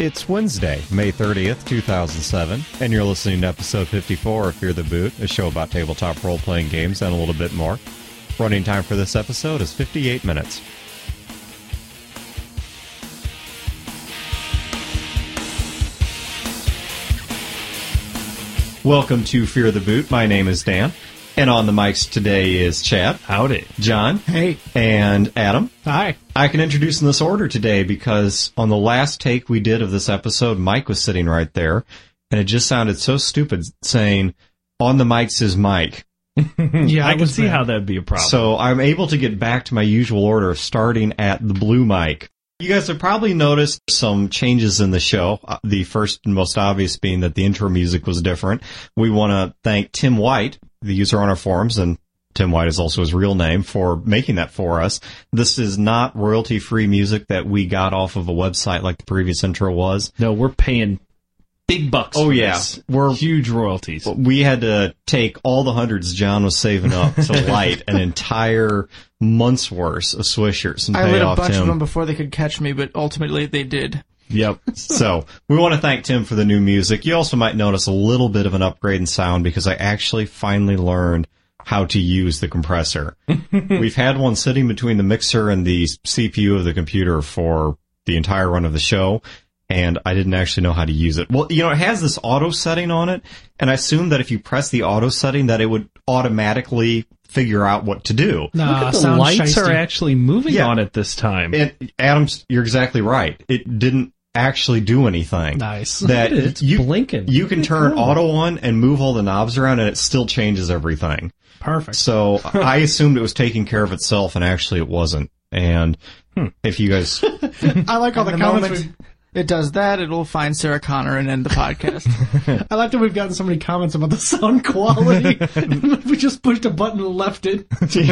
It's Wednesday, May 30th, 2007, and you're listening to episode 54 of Fear the Boot, a show about tabletop role-playing games and a little bit more. Running time for this episode is 58 minutes. Welcome to Fear the Boot. My name is Dan, and on the mics today is Chad. Howdy. John. Hey. And Adam. Hi. I can introduce in this order today because on the last take we did of this episode, Mike was sitting right there, and it just sounded so stupid saying, on the mics is Mike. Yeah, I can see how that'd be a problem. So I'm able to get back to my usual order of starting at the blue mic. You guys have probably noticed some changes in the show. The first and most obvious being that the intro music was different. We want to thank Tim White, the user on our forums, and Tim White is also his real name, for making that for us. This is not royalty-free music that we got off of a website like the previous intro was. No, we're paying big bucks. Oh, for yeah. This. We're huge royalties. We had to take all the hundreds John was saving up to light an entire month's worth of Swishers and I pay lit a off bunch Tim. of them before they could catch me, but ultimately they did. Yep. So we want to thank Tim for the new music. You also might notice a little bit of an upgrade in sound because I actually finally learned how to use the compressor. We've had one sitting between the mixer and the CPU of the computer for the entire run of the show, and I didn't actually know how to use it. Well, you know, it has this auto setting on it, and I assumed that if you press the auto setting that it would automatically figure out what to do. Look at the lights are actually moving on it this time. And Adams, you're exactly right. It didn't actually do anything. Nice. That It's blinking. You can turn auto on and move all the knobs around, and it still changes everything. Perfect. So I assumed it was taking care of itself, and actually it wasn't. And if you guys... I like all the comments. It does that, it'll find Sarah Connor and end the podcast. I like that we've gotten so many comments about the sound quality. We just pushed a button and left it.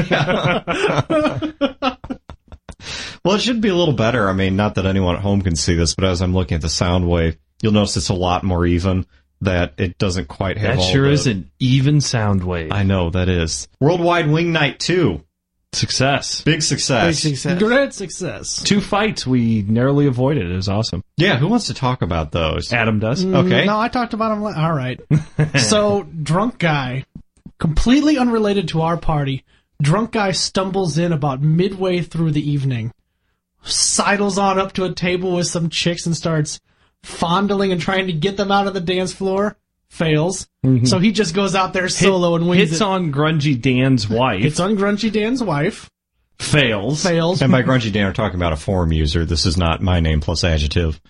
Well, it should be a little better. I mean, not that anyone at home can see this, but as I'm looking at the sound wave, you'll notice it's a lot more even, that it doesn't quite have That all sure the... is an even sound wave. I know, that is. Worldwide Wing Night 2. Success. Big success. Big success. Great success. 2 fights we narrowly avoided. It was awesome. Yeah, who wants to talk about those? Adam does. Okay. No, I talked about him. All right. So, drunk guy, completely unrelated to our party. Drunk guy stumbles in about midway through the evening, sidles on up to a table with some chicks and starts fondling and trying to get them out of the dance floor. Fails. So he just goes out there solo and wins Hits it. on Grungy Dan's wife. Hits on Grunchy Dan's wife. Fails. And by Grungy Dan, we're talking about a forum user. This is not my name plus adjective.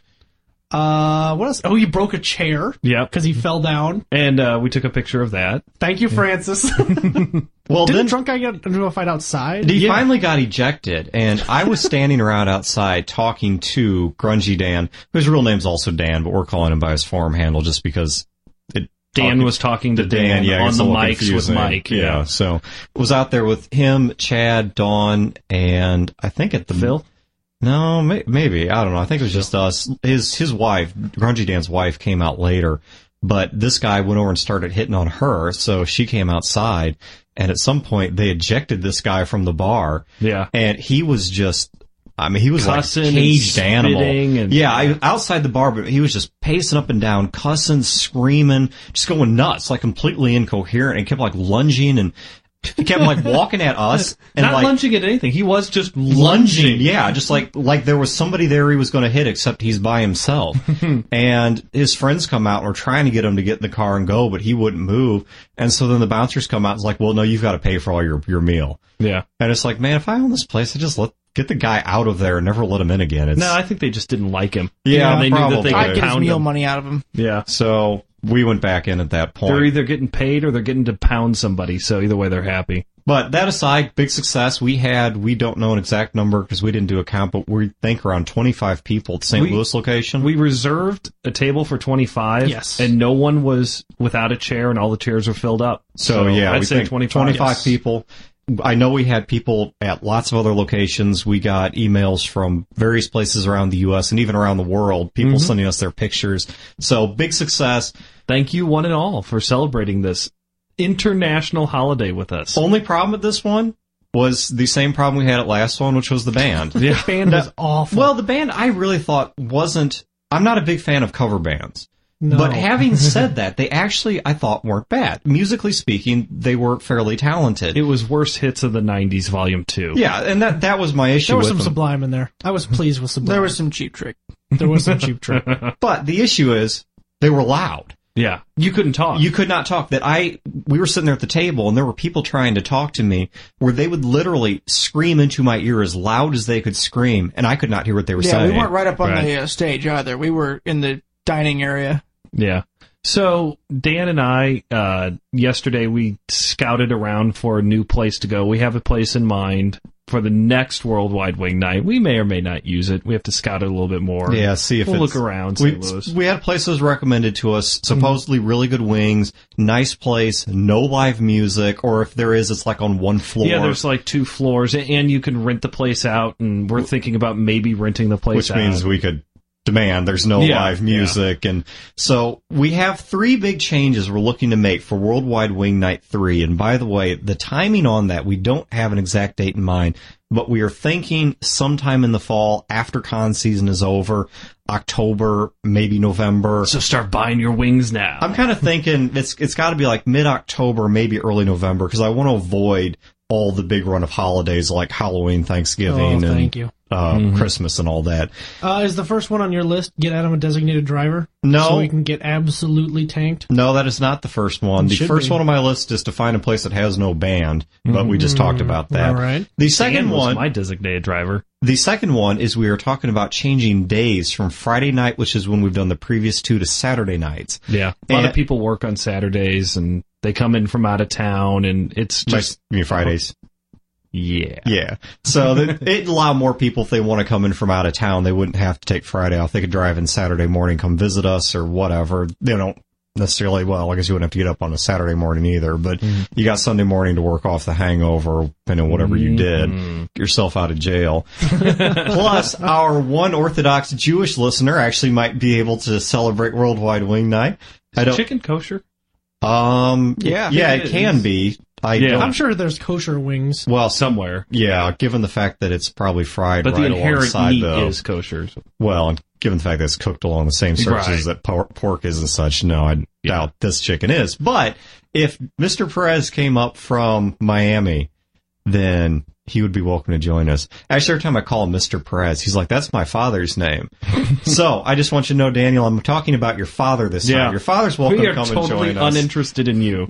What else? Oh, he broke a chair. Yep. Because he fell down. And we took a picture of that. Thank you, Francis. Well, Didn't then drunk guy get into a fight outside? he finally got ejected, and I was standing around outside talking to Grungy Dan, whose real name's also Dan, but we're calling him by his forum handle just because Dan was talking to Dan yeah, on it's the a little mics confusing. with Mike. Yeah, so was out there with him, Chad, Dawn, and I think at the Phil? No, maybe. I don't know. I think it was just us. His wife, Grungy Dan's wife, came out later, but this guy went over and started hitting on her, so she came outside, and at some point they ejected this guy from the bar. Yeah. And he was just, I mean, he was Cussing like a and caged animal. spitting and- Outside the bar, but he was just pacing up and down, cussing, screaming, just going nuts, like completely incoherent, and kept like lunging, and he kept like walking at us and Not like lunging at anything. He was just lunging. Yeah, just like there was somebody there he was going to hit, except he's by himself. And his friends come out and were trying to get him to get in the car and go, but he wouldn't move. And so then the bouncers come out and it's like, well, no, you've got to pay for all your meal. Yeah. And it's like, man, if I own this place, I just get the guy out of there and never let him in again. No, I think they just didn't like him. Yeah, And they knew that they probably. I'd could get his pound meal him. money out of him. Yeah. So we went back in at that point. They're either getting paid or they're getting to pound somebody, so either way they're happy. But that aside, big success. We don't know an exact number because we didn't do a count, but we think around 25 people at the St. Louis location. We reserved a table for 25, Yes. and no one was without a chair, and all the chairs were filled up. So yeah, I'd we say think 25. Yes. people. I know we had people at lots of other locations. We got emails from various places around the U.S. and even around the world, people sending us their pictures. So big success. Thank you one and all for celebrating this international holiday with us. Only problem with this one was the same problem we had at last one, which was the band. The band was awful. Well, the band I really thought wasn't I'm not a big fan of cover bands. No. But having said that, they actually, I thought, weren't bad. Musically speaking, they were fairly talented. It was Worst Hits of the 90s, Volume 2. Yeah, and that was my issue There was with some them. Sublime in there. I was pleased with Sublime. There was some Cheap Trick. There was some Cheap Trick. But the issue is, they were loud. Yeah. You couldn't talk. You could not talk. We were sitting there at the table, and there were people trying to talk to me, where they would literally scream into my ear as loud as they could scream, and I could not hear what they were Yeah, saying. we weren't right up on Right. the stage either. We were in the dining area. Yeah. So Dan and I, yesterday we scouted around for a new place to go. We have a place in mind for the next Worldwide Wing Night. We may or may not use it. We have to scout it a little bit more. Yeah, see if we'll it's... look around St. Louis. We had places recommended to us, supposedly really good wings, nice place, no live music, or if there is, it's like on one floor. Yeah, there's like 2 floors, and you can rent the place out, and we're thinking about maybe renting the place which out. means we could demand there's no Yeah, live music. And so we have 3 big changes we're looking to make for Worldwide Wing Night 3. And by the way, the timing on that, we don't have an exact date in mind, but we are thinking sometime in the fall after con season is over, October, maybe November. So start buying your wings now. I'm kind of thinking it's got to be like mid-October, maybe early November, because I want to avoid all the big run of holidays like Halloween, Thanksgiving, Thank you. Christmas and all that. Is the first one on your list, get Adam a designated driver? No. So we can get absolutely tanked? No, that is not the first one. It The should first be. one on my list is to find a place that has no band, but we just talked about that. All right. The second Dan was one, my designated driver. the second one is we are talking about changing days from Friday night, which is when we've done the previous 2, to Saturday nights. Yeah. A lot And- of people work on Saturdays, and they come in from out of town, and it's just... You mean Fridays? Yeah. Yeah. So it'd allow more people, if they want to come in from out of town, they wouldn't have to take Friday off. They could drive in Saturday morning, come visit us or whatever. They don't necessarily, well, I guess you wouldn't have to get up on a Saturday morning either, but you got Sunday morning to work off the hangover, depending on whatever you did. Get yourself out of jail. Plus, our one Orthodox Jewish listener actually might be able to celebrate Worldwide Wing Night. Chicken kosher? Yeah. Yeah, It it can is. be. I Yeah. don't. I'm sure there's kosher wings. Well, Somewhere. yeah, given the fact that it's probably fried But right the inherent alongside meat the, is kosher. well, and given the fact that it's cooked along the same surfaces Right. that pork is and such, no, I doubt this chicken is. But if Mr. Perez came up from Miami, then he would be welcome to join us. Actually, every time I call him Mr. Perez, he's like, that's my father's name. So I just want you to know, Daniel, I'm talking about your father this Yeah. time. Your father's welcome We to are come totally and join us. uninterested in you.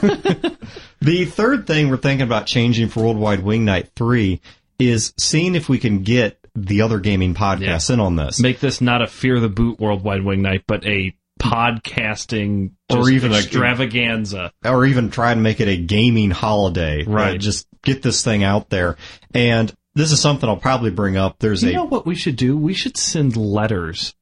The third thing we're thinking about changing for Worldwide Wing Night 3 is seeing if we can get the other gaming podcasts in on this. Make this not a Fear the Boot Worldwide Wing Night, but a podcasting Or just even a- extravaganza. Or even try and make it a gaming holiday. Right. Just get this thing out there. And this is something I'll probably bring up. There's You know what we should do? We should send letters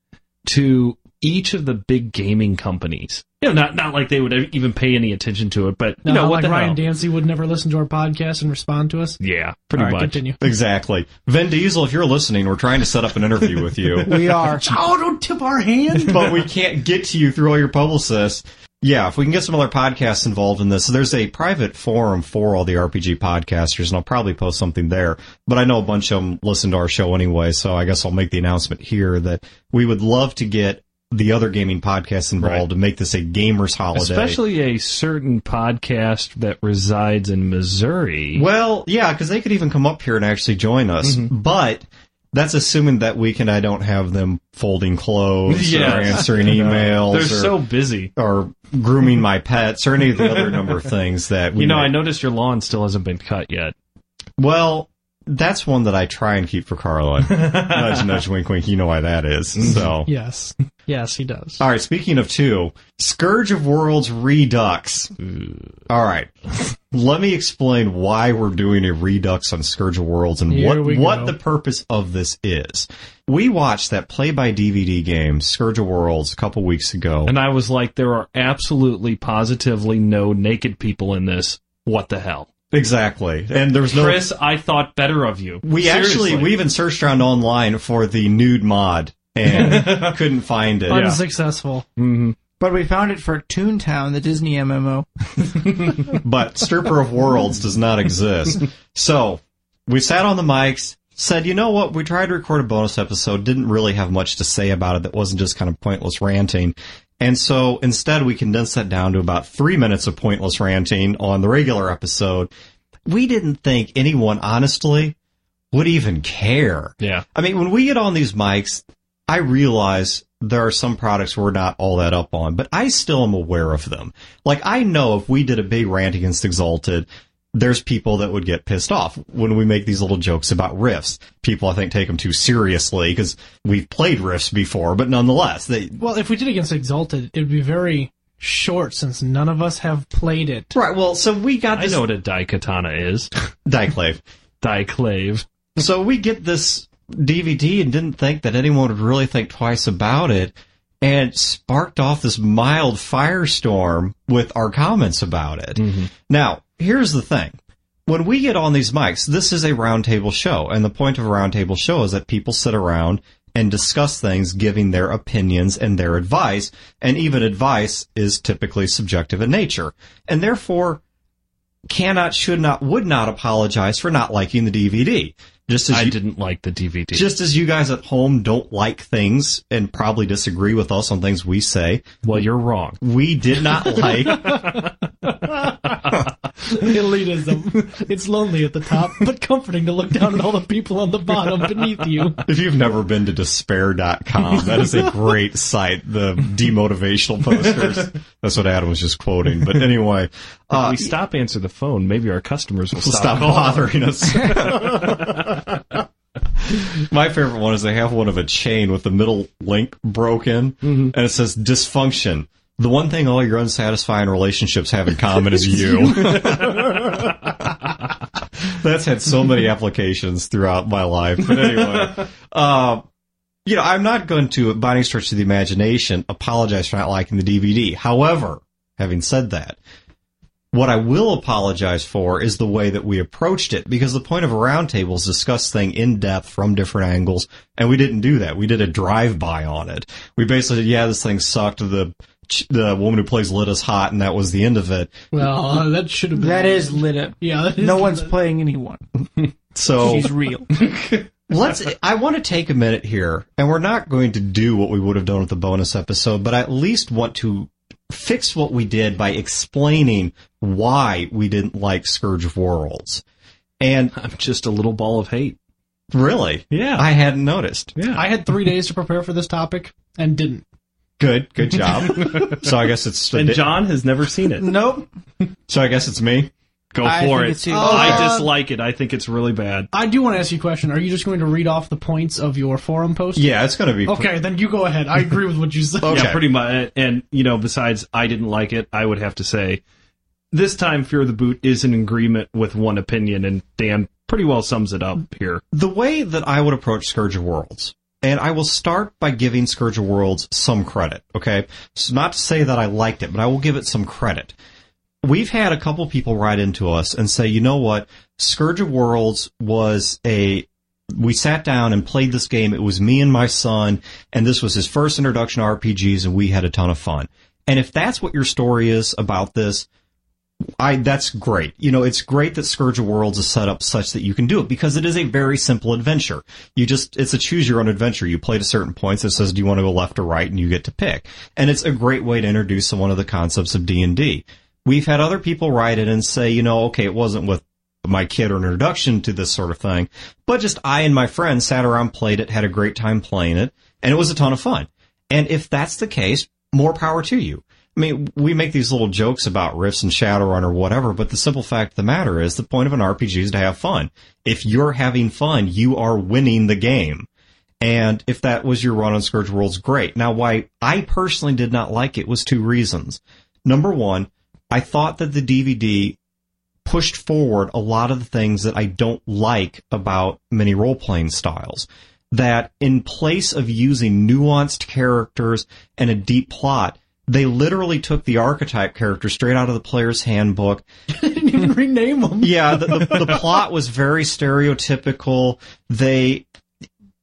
to each of the big gaming companies. You know, not like they would even pay any attention to it, but you know what like the Ryan hell? Dancy would never listen to our podcast and respond to us. Yeah, pretty All right, much. continue. Exactly. Vin Diesel, if you're listening, we're trying to set up an interview with you. We are. Oh, don't tip our hand. But we can't get to you through all your publicists. Yeah, if we can get some other podcasts involved in this. So there's a private forum for all the RPG podcasters, and I'll probably post something there. But I know a bunch of them listen to our show anyway, so I guess I'll make the announcement here that we would love to get the other gaming podcasts involved to make this a gamers holiday. Especially a certain podcast that resides in Missouri. Well, yeah, because they could even come up here and actually join us. But that's assuming that week and I don't have them folding clothes or Yes. answering emails They're or, so busy. or grooming my pets or any of the other number of things that we You know, may- I noticed your lawn still hasn't been cut yet. Well, that's one that I try and keep for Carla. Nudge, nudge, wink, wink. You know why that is. So, Yes. Yes, he does. all right. Speaking of 2, Scourge of Worlds Redux. All right. Let me explain why we're doing a Redux on Scourge of Worlds and Here we what go. the purpose of this is. We watched that play-by-DVD game, Scourge of Worlds, a couple weeks ago. And I was like, there are absolutely, positively no naked people in this. What the hell? Exactly. And there was no... Chris, I thought better of you. we Seriously. even searched around online for the nude mod and couldn't find it. Unsuccessful. But we found it for Toontown, the Disney MMO. But Stripper of Worlds does not exist. So we sat on the mics, said, you know what, we tried to record a bonus episode, didn't really have much to say about it that wasn't just kind of pointless ranting. And so instead we condensed that down to about 3 minutes of pointless ranting on the regular episode. We didn't think anyone, honestly, would even care. Yeah. I mean, when we get on these mics, I realize there are some products we're not all that up on, but I still am aware of them. Like, I know if we did a big rant against Exalted, there's people that would get pissed off when we make these little jokes about riffs. People, I think, take them too seriously because we've played riffs before, but nonetheless, Well, if we did against Exalted, it would be very short since none of us have played it. Right, well, so we got I this... know what a Daikatana is. Diclave. Diclave. So we get this DVD and didn't think that anyone would really think twice about it, and sparked off this mild firestorm with our comments about it. Mm-hmm. Now, here's the thing. When we get on these mics, this is a roundtable show, and the point of a roundtable show is that people sit around and discuss things, giving their opinions and their advice, and even advice is typically subjective in nature, and therefore cannot, should not, would not apologize for not liking the DVD. Just as I didn't like the DVD. Just as you guys at home don't like things and probably disagree with us on things we say. Well, you're wrong. We did not like... Elitism. It's lonely at the top, but comforting to look down at all the people on the bottom beneath you. If you've never been to despair.com, that is a great site. The demotivational posters. That's what Adam was just quoting. But anyway... If we stop answering the phone, maybe our customers will stop bothering us. My favorite one is they have one of a chain with the middle link broken, and it says dysfunction. The one thing all your unsatisfying relationships have in common is you. That's had so many applications throughout my life. But anyway, I'm not going to, by any stretch of the imagination, apologize for not liking the DVD. However, having said that, what I will apologize for is the way that we approached it, because the point of a roundtable is discuss things in depth from different angles, and we didn't do that. We did a drive-by on it. We basically said, this thing sucked. The woman who plays Lita's hot, and that was the end of it. Well, that should have been... That is Lita. Yeah, that is no one's Lita. playing anyone. So She's real. I want to take a minute here, and we're not going to do what we would have done with the bonus episode, but I at least want to fix what we did by explaining why we didn't like Scourge of Worlds. And I'm just a little ball of hate. Really? Yeah. I hadn't noticed. Yeah. I had 3 days to prepare for this topic and didn't. Good job. So I guess it's... And John has never seen it. Nope. So I guess it's me? Go I for think it. it's you. I dislike it. I think it's really bad. I do want to ask you a question. Are you just going to read off the points of your forum post? Yeah, it's going to be... Okay, then you go ahead. I agree with what you said. Okay. Yeah, pretty much. And, besides I didn't like it, I would have to say this time Fear of the Boot is in agreement with one opinion, and Dan pretty well sums it up here. The way that I would approach Scourge of Worlds, and I will start by giving Scourge of Worlds some credit, okay? So not to say that I liked it, but I will give it some credit. We've had a couple people write into us and say, you know what, Scourge of Worlds was we sat down and played this game. It was me and my son, and this was his first introduction to RPGs, and we had a ton of fun. And if that's what your story is about this, that's great. It's great that Scourge of Worlds is set up such that you can do it, because it is a very simple adventure. It's a choose your own adventure. You play to certain points. It says, do you want to go left or right? And you get to pick. And it's a great way to introduce someone to the concepts of D&D. We've had other people write it and say, okay, it wasn't with my kid or an introduction to this sort of thing, but just I and my friends sat around, played it, had a great time playing it, and it was a ton of fun. And if that's the case, more power to you. I mean, we make these little jokes about riffs and Shadowrun or whatever, but the simple fact of the matter is the point of an RPG is to have fun. If you're having fun, you are winning the game. And if that was your run on Scourge Worlds, great. Now, why I personally did not like it was 2 reasons. Number one, I thought that the DVD pushed forward a lot of the things that I don't like about many role-playing styles. That in place of using nuanced characters and a deep plot, they literally took the archetype character straight out of the player's handbook. They didn't even rename them. Yeah, the plot was very stereotypical.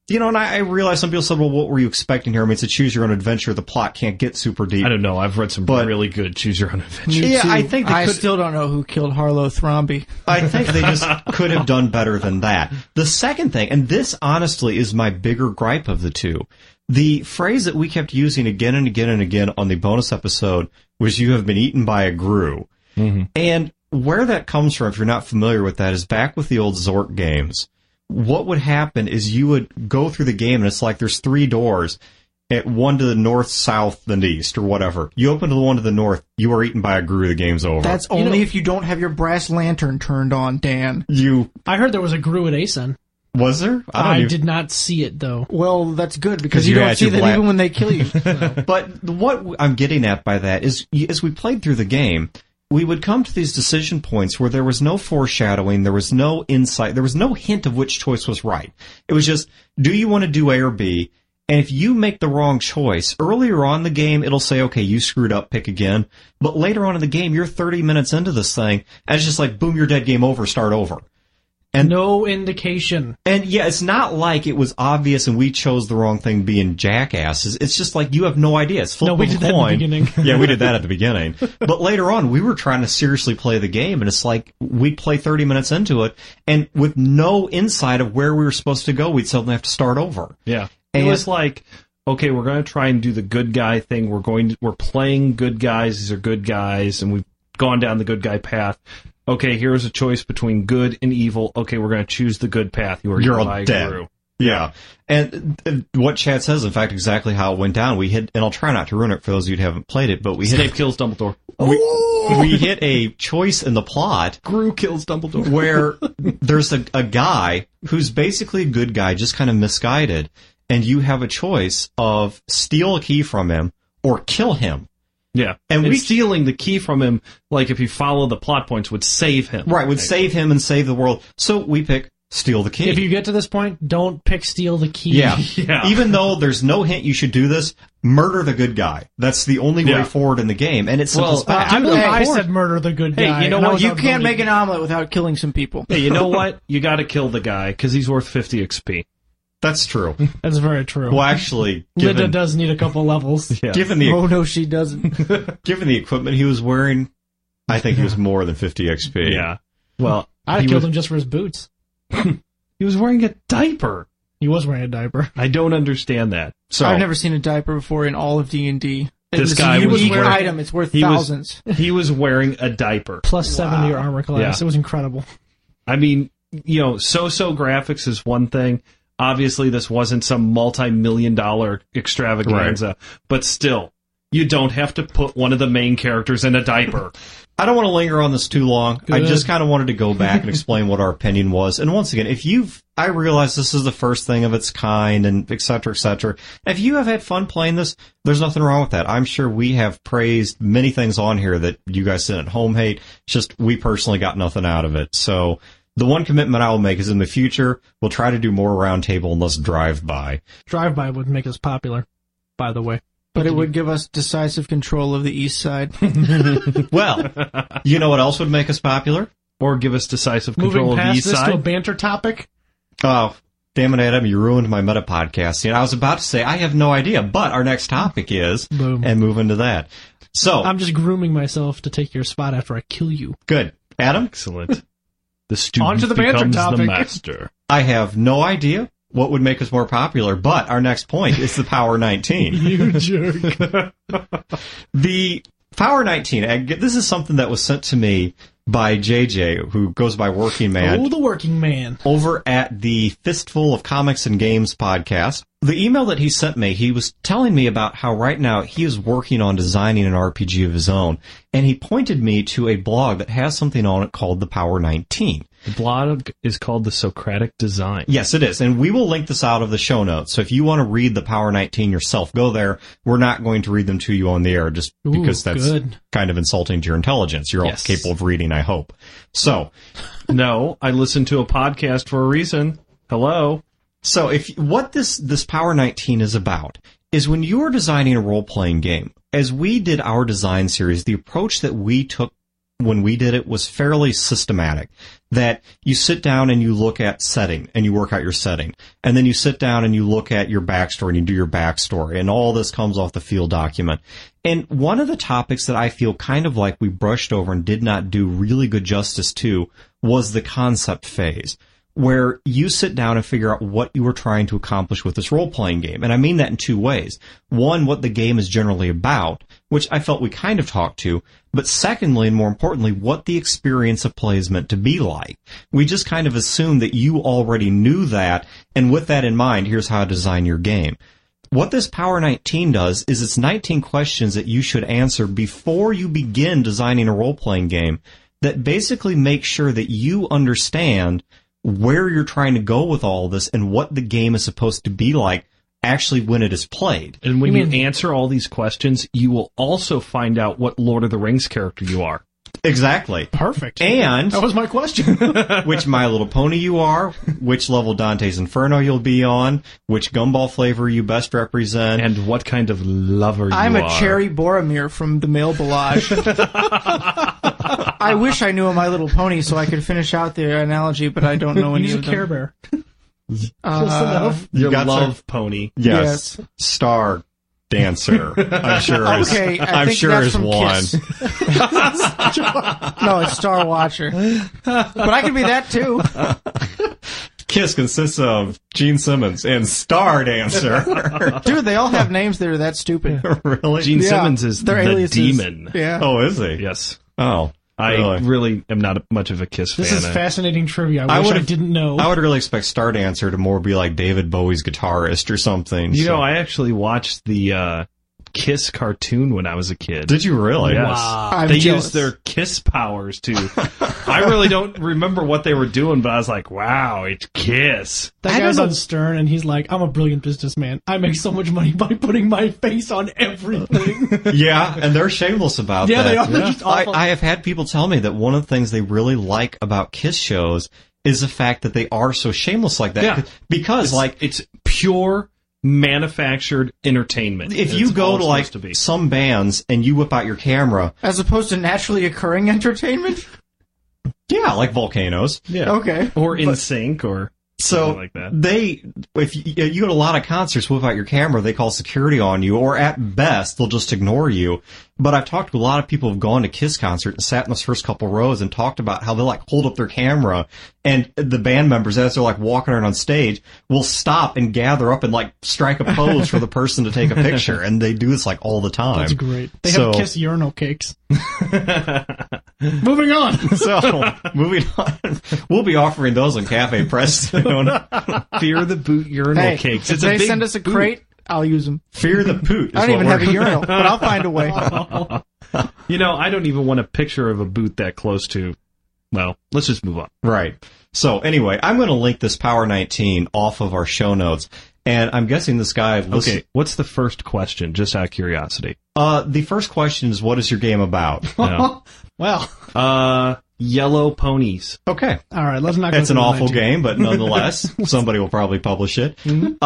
You know, and I realize some people said, well, what were you expecting here? I mean, it's a choose your own adventure. The plot can't get super deep. I don't know. I've read some really good choose your own adventure. Me Yeah, too. I think they could- still don't know who killed Harlow Thromby. I think they just could have done better than that. The second thing, and this honestly is my bigger gripe of the two, the phrase that we kept using again and again and again on the bonus episode was "you have been eaten by a Gru." Mm-hmm. And where that comes from, if you're not familiar with that, is back with the old Zork games. What would happen is you would go through the game, and it's like there's 3 doors, one to the north, south, and east, or whatever. You open the one to the north, you are eaten by a Gru, the game's over. That's only if you don't have your brass lantern turned on, Dan. I heard there was a Gru at Asen. Was there? I did not see it, though. Well, that's good, because 'Cause you you don't had see your them black- even when they kill you. But what I'm getting at by that is, as we played through the game, we would come to these decision points where there was no foreshadowing, there was no insight, there was no hint of which choice was right. It was just, do you want to do A or B? And if you make the wrong choice, earlier on in the game, it'll say, okay, you screwed up, pick again. But later on in the game, you're 30 minutes into this thing, and it's just like, boom, you're dead, game over, start over. And No indication. And yeah, it's not like it was obvious and we chose the wrong thing being jackasses. It's just like you have no idea. It's flip No, we of a did that at the coin. beginning. Yeah, we did that at the beginning. But later on, we were trying to seriously play the game, and it's like we'd play 30 minutes into it, and with no insight of where we were supposed to go, we'd suddenly have to start over. Yeah. It was like, okay, we're going to try and do the good guy thing. We're playing good guys. These are good guys, and we've gone down the good guy path. Okay, here's a choice between good and evil. Okay, we're going to choose the good path. You're all dead. Yeah. And what Chad says, in fact, exactly how it went down. We hit, and I'll try not to ruin it for those of you who haven't played it, but we Snape hit, kills Dumbledore. we hit a choice in the plot Gru kills Dumbledore. where there's a guy who's basically a good guy, just kind of misguided, and you have a choice of steal a key from him or kill him. Yeah. And And we- stealing the key from him, like if you follow the plot points, would save him. Right, would save him and save the world. So we pick steal the key. If you get to this point, don't pick steal the key. Yeah. Yeah. Even though there's no hint you should do this, murder the good guy. That's the only way Yeah. forward in the game, and it's simple Well, as that. I believe Hey, I Ford. said murder the good Hey, guy. you know and I what? was You can't outvoted. make an omelet without killing some people. Hey, you know what? You got to kill the guy because he's worth 50 XP. That's true. That's very true. Well, actually, Linda given, does need a couple levels. Yeah. given the Oh, no, she doesn't. given the equipment he was wearing, I think he was more than 50 XP. Yeah. Well, I'd he killed was, him just for his boots. he was wearing a diaper. He was wearing a diaper. I don't understand that. So I've never seen a diaper before in all of D&D. This It's guy a was unique wearing- item. It's worth he was- thousands. He was wearing a diaper. Plus 7 to your armor class. Yeah. It was incredible. I mean, you know, so-so graphics is one thing. Obviously, this wasn't some multi-million-dollar extravaganza, but still, you don't have to put one of the main characters in a diaper. I don't want to linger on this too long. I Good. just kind of wanted to go back and explain what our opinion was. And once again, I realize this is the first thing of its kind and et cetera, et cetera. If you have had fun playing this, there's nothing wrong with that. I'm sure we have praised many things on here that you guys sitting at home hate. It's just we personally got nothing out of it. So the one commitment I will make is in the future, we'll try to do more roundtable and less drive-by. Drive-by would make us popular, by the way. But it would give us decisive control of the east side. Well, you know what else would make us popular? Or give us decisive control Moving of the past east this to a side. banter topic, Oh, damn it, Adam, you ruined my meta podcast. You know, I was about to say, I have no idea, but our next topic is, Boom. and move into that. So, I'm just grooming myself to take your spot after I kill you. good. Adam, Excellent. The student On to the banter becomes the topic. master. I have no idea what would make us more popular, but our next point is the Power 19. You jerk. The Power 19, this is something that was sent to me by JJ, who goes by Working Man. Oh, the working man. Over at the Fistful of Comics and Games podcast. The email that he sent me, he was telling me about how right now he is working on designing an RPG of his own, and he pointed me to a blog that has something on it called the Power 19. The blog is called the Socratic Design. Yes, it is, and we will link this out of the show notes, so if you want to read the Power 19 yourself, go there. We're not going to read them to you on the air, just Ooh, because that's good. kind of insulting to your intelligence. You're Yes. all capable of reading, I hope. So, No, I listened to a podcast for a reason. Hello. So if what this Power 19 is about is when you are designing a role-playing game, as we did our design series, the approach that we took when we did it was fairly systematic. That you sit down and you look at setting and you work out your setting. And then you sit down and you look at your backstory and you do your backstory. And all this comes off the field document. And one of the topics that I feel kind of like we brushed over and did not do really good justice to was the concept phase, where you sit down and figure out what you were trying to accomplish with this role-playing game. And I mean that in two ways. One, what the game is generally about, which I felt we kind of talked to, but secondly, and more importantly, what the experience of play is meant to be like. We just kind of assumed that you already knew that, and with that in mind, here's how to design your game. What this Power 19 does is it's 19 questions that you should answer before you begin designing a role-playing game that basically make sure that you understand where you're trying to go with all of this and what the game is supposed to be like actually when it is played. And when you answer all these questions, you will also find out what Lord of the Rings character you are. Exactly. Perfect. And that was my question. which My Little Pony you are, which level Dante's Inferno you'll be on, which Gumball flavor you best represent, and what kind of lover you are. I'm a Cherry Boromir from the male Ballage. I wish I knew a My Little Pony so I could finish out the analogy, but I don't know any He's a of them. Care Bear. Close enough. Your got love pony. yes, Star Dancer. I'm sure is, Okay, I I'm think sure that's is from one. Kiss. No, it's Star Watcher. But I could be that too. Kiss consists of Gene Simmons and Star Dancer. Dude, they all have names that are that stupid. Really? Gene Yeah, Simmons is their the aliases. demon. Yeah. Oh, is he? Yes. Oh, I really am not much of a Kiss This fan. is fascinating trivia. I wish I didn't know. I would really expect Star Dancer to more be like David Bowie's guitarist or something. You so. know, I actually watched the Kiss cartoon when I was a kid. Did you really? Yes. Wow. I'm They jealous. used their Kiss powers to. I really don't remember what they were doing, but I was like, wow, it's Kiss. I That don't guy's know- on Stern, and he's like, I'm a brilliant businessman. I make so much money by putting my face on everything. Yeah, and they're shameless about Yeah, that. they are. They're just awful. I have had people tell me that one of the things they really like about Kiss shows is the fact that they are so shameless like that. Yeah. Because, It's pure manufactured entertainment. if It's you all go it's to, like, supposed to be. some bands and you whip out your camera, As opposed to naturally occurring entertainment? yeah, like Volcanoes. Yeah. Okay. Or In Sync or So something like that. if you go to a lot of concerts, whip out your camera, they call security on you, or at best, they'll just ignore you. But I've talked to a lot of people who've gone to Kiss concert and sat in those first couple rows and talked about how they like hold up their camera, and the band members, as they're like walking around on stage, will stop and gather up and like strike a pose for the person to take a picture, and they do this like all the time. That's great. They So- have Kiss urinal cakes. Moving on. So, moving on, we'll be offering those on Cafe Press soon. Fear the Boot urinal Hey, cakes. if It's a they big send us a boot. crate, I'll use them. Fear the poot. I don't even have a urinal, but I'll find a way. You know, I don't even want a picture of a boot that close to. Well, let's just move on. Right. So anyway, I'm going to link this Power 19 off of our show notes, and I'm guessing this guy. Okay, what's the first question? Just out of curiosity. The first question is, what is your game about? No. Well, Yellow ponies. Okay. all right, let's not go It's an through the awful 19. game, but nonetheless, somebody will probably publish it.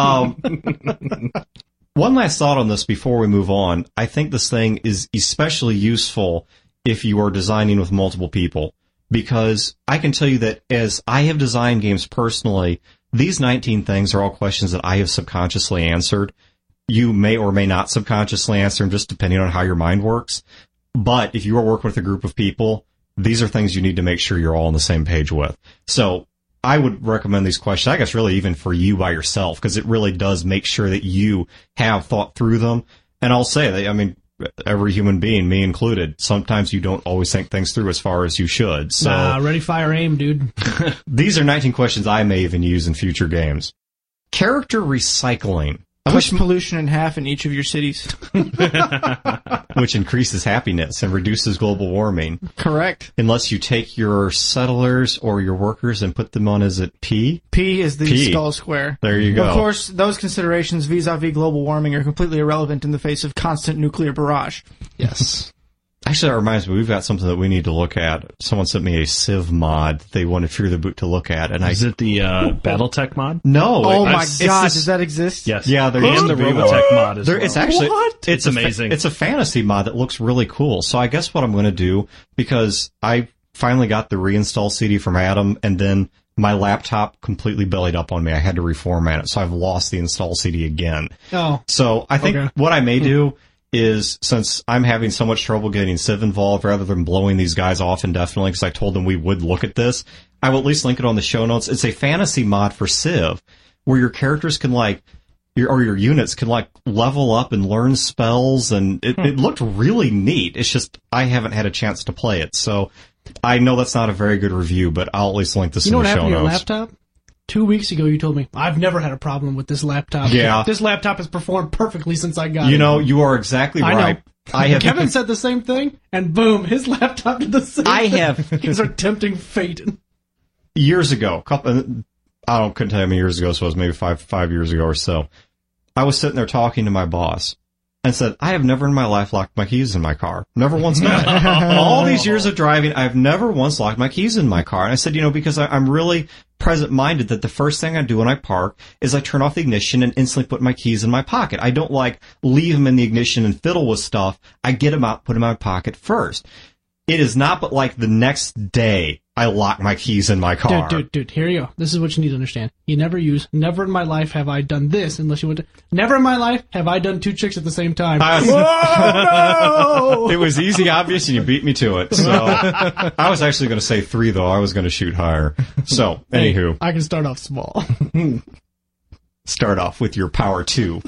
One last thought on this before we move on. I think this thing is especially useful if you are designing with multiple people, because I can tell you that as I have designed games personally, these 19 things are all questions that I have subconsciously answered. You may or may not subconsciously answer them, just depending on how your mind works. But if you are working with a group of people, these are things you need to make sure you're all on the same page with. So I would recommend these questions, I guess really even for you by yourself, because it really does make sure that you have thought through them. And I'll say that, I mean, every human being, me included, sometimes you don't always think things through as far as you should. So Ready, fire, aim, dude. these are 19 questions I may even use in future games. Character recycling. Push pollution in half in each of your cities. Which increases happiness and reduces global warming. Correct. Unless you take your settlers or your workers and put them on, is it P? P is the P. skull square. There you go. Of course, those considerations vis-a-vis global warming are completely irrelevant in the face of constant nuclear barrage. Yes. Actually, that reminds me, we've got something that we need to look at. Someone sent me a Civ mod that they wanted Fear the Boot to look at, and Is it the BattleTech mod? No. Oh my it's god, this- does that exist? Yes. Yeah, there and used the to be one. Robotech mod as There, well. it's actually It's amazing. It's a fantasy mod that looks really cool. So I guess what I'm going to do, because I finally got the reinstall CD from Adam, and then my laptop completely bellied up on me. I had to reformat it, so I've lost the install CD again. Oh, So I think Okay. what I may do is, since I'm having so much trouble getting Civ involved, rather than blowing these guys off indefinitely, because I told them we would look at this, I will at least link it on the show notes. It's a fantasy mod for Civ, where your characters can your units can level up and learn spells, and it looked really neat. It's just I haven't had a chance to play it, so I know that's not a very good review, but I'll at least link this you know in what the show happened to your notes. laptop? 2 weeks ago, you told me, I've never had a problem with this laptop. Yeah. This laptop has performed perfectly since I got it. You know, you are exactly I know. right. I have Kevin said the same thing, and boom, his laptop did the same I thing. have These are tempting fate. years couldn't tell you how many years ago, so it was maybe five years ago or so. I was sitting there talking to my boss and said, I have never in my life locked my keys in my car. Never once done it. All these years of driving, I've never once locked my keys in my car. And I said, because I'm really present-minded that the first thing I do when I park is I turn off the ignition and instantly put my keys in my pocket. I don't leave them in the ignition and fiddle with stuff. I get them out, put them in my pocket first. It is not but the next day I lock my keys in my car. Dude, here you go. This is what you need to understand. Never in my life have I done this unless you went to, never in my life have I done 2 chicks at the same time. It was easy, obvious, and you beat me to it. So I was actually going to say 3, though. I was going to shoot higher. So, anywho, I can start off small. start off with your power 2.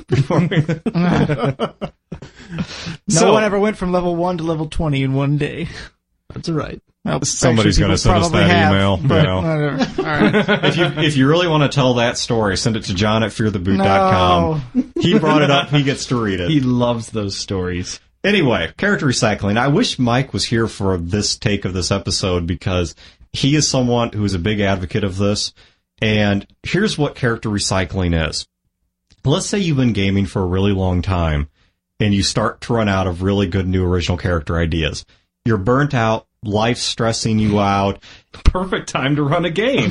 No one ever went from level 1 to level 20 in one day. That's right. Well, Somebody's actually, gonna send us people that probably have, email, but you know. whatever. All right. If you really want to tell that story, send it to john@feartheboot.com. He brought it up. He gets to read it. He loves those stories. Anyway, character recycling. I wish Mike was here for this take of this episode, because he is someone who is a big advocate of this. And here's what character recycling is. Let's say you've been gaming for a really long time, and you start to run out of really good new original character ideas. You're burnt out, life's stressing you out. Perfect time to run a game.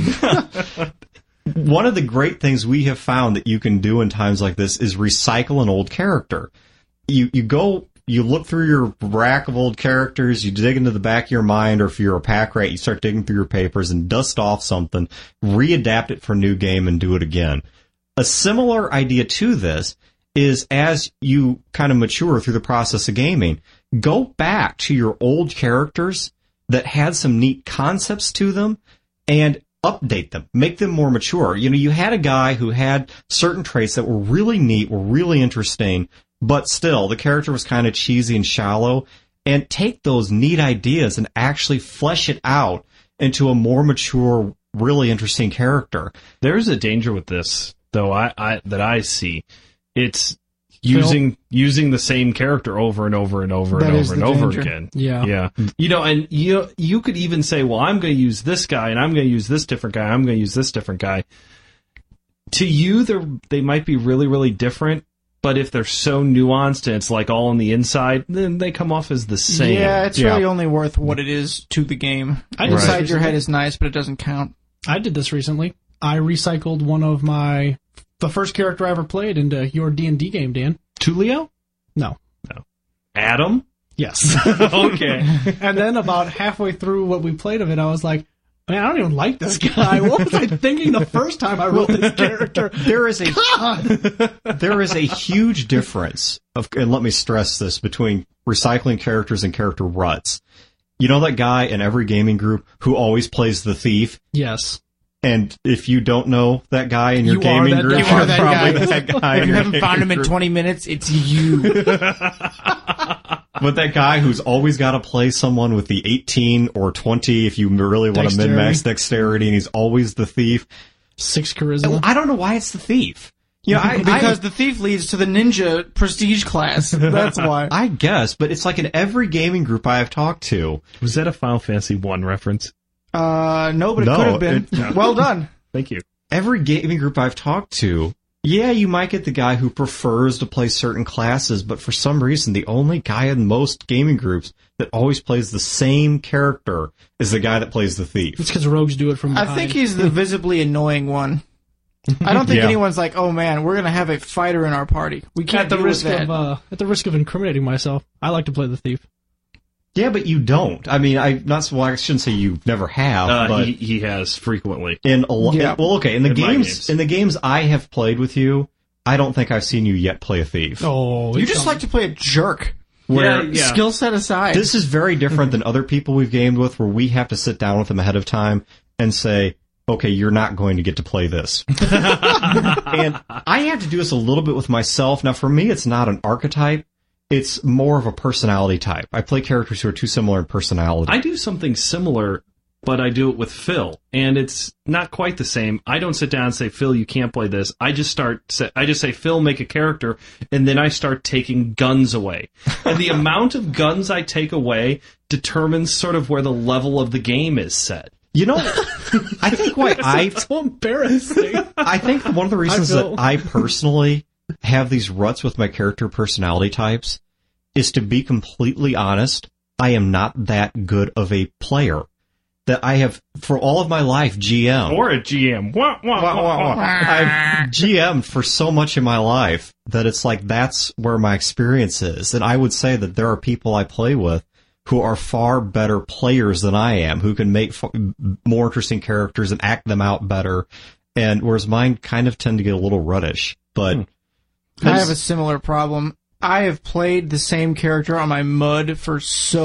One of the great things we have found that you can do in times like this is recycle an old character. You look through your rack of old characters, you dig into the back of your mind, or if you're a pack rat, you start digging through your papers and dust off something, readapt it for a new game, and do it again. A similar idea to this is, as you kind of mature through the process of gaming, go back to your old characters that had some neat concepts to them and update them, make them more mature. You had a guy who had certain traits that were really neat, were really interesting, but still the character was kind of cheesy and shallow, and take those neat ideas and actually flesh it out into a more mature, really interesting character. There's a danger with this, though, that I see. It's using the same character over and over and over That and is over and the over danger. again. Yeah. Yeah. And you could even say, well, I'm going to use this guy, and I'm going to use this different guy, I'm going to use this different guy. To you, they might be really, really different, but if they're so nuanced and it's all on the inside, then they come off as the same. Yeah, it's really only worth what it is to the game. I did Inside this your head recently. is nice, but it doesn't count. I did this recently. I recycled one of the first character I ever played into your D&D game, Dan. Tulio? No. Adam? Yes. Okay. And then about halfway through what we played of it, I was like, man, I don't even like this guy. What was I thinking the first time I wrote this character? There is a huge difference and let me stress this, between recycling characters and character ruts. You know that guy in every gaming group who always plays the thief? Yes. And if you don't know that guy in your You are gaming that group, guy. You are you're that probably guy. that guy. If in you your haven't found him gaming in group. 20 minutes, it's you. But that guy who's always got to play someone with the 18 or 20 if you really want to Dexterity. min-max dexterity, and he's always the thief. 6 charisma. I don't know why it's the thief. Because the thief leads to the ninja prestige class. That's why. I guess, but it's in every gaming group I have talked to. Was that a Final Fantasy 1 reference? No, but it No, could have been. Well done. Thank you. Every gaming group I've talked to, Yeah, you might get the guy who prefers to play certain classes, but for some reason, the only guy in most gaming groups that always plays the same character is the guy that plays the thief. It's because rogues do it from behind. I think he's the visibly annoying one. I don't think anyone's like, oh man, we're gonna have a fighter in our party. We can't at the deal risk with that. of at the risk of incriminating myself, I like to play the thief. Yeah, but you don't. I mean, I shouldn't say you never have, but he has frequently. in a lot. Yeah. Well, okay, in my games. the games I have played with you, I don't think I've seen you yet play a thief. Oh, You just like to play a jerk. Where Yeah. Skill set aside. this is very different than other people we've gamed with, where we have to sit down with them ahead of time and say, okay, you're not going to get to play this. And I have to do this a little bit with myself. Now, for me, it's not an archetype. It's more of a personality type. I play characters who are too similar in personality. I do something similar, but I do it with Phil, and it's not quite the same. I don't sit down and say, Phil, you can't play this. I just say, Phil, make a character, and then I start taking guns away. And the amount of guns I take away determines sort of where the level of the game is set. You know, I think why It's so embarrassing. I think one of the reasons that I personally have these ruts with my character personality types is, to be completely honest, I am not that good of a player. That I have, for all of my life, GM. Or a GM. Wah, wah, wah, wah. I've GM'd for so much in my life that it's like that's where my experience is. And I would say that there are people I play with who are far better players than I am, who can make more interesting characters and act them out better. And whereas mine kind of tend to get a little ruddish. But I have a similar problem. I have played the same character on my MUD for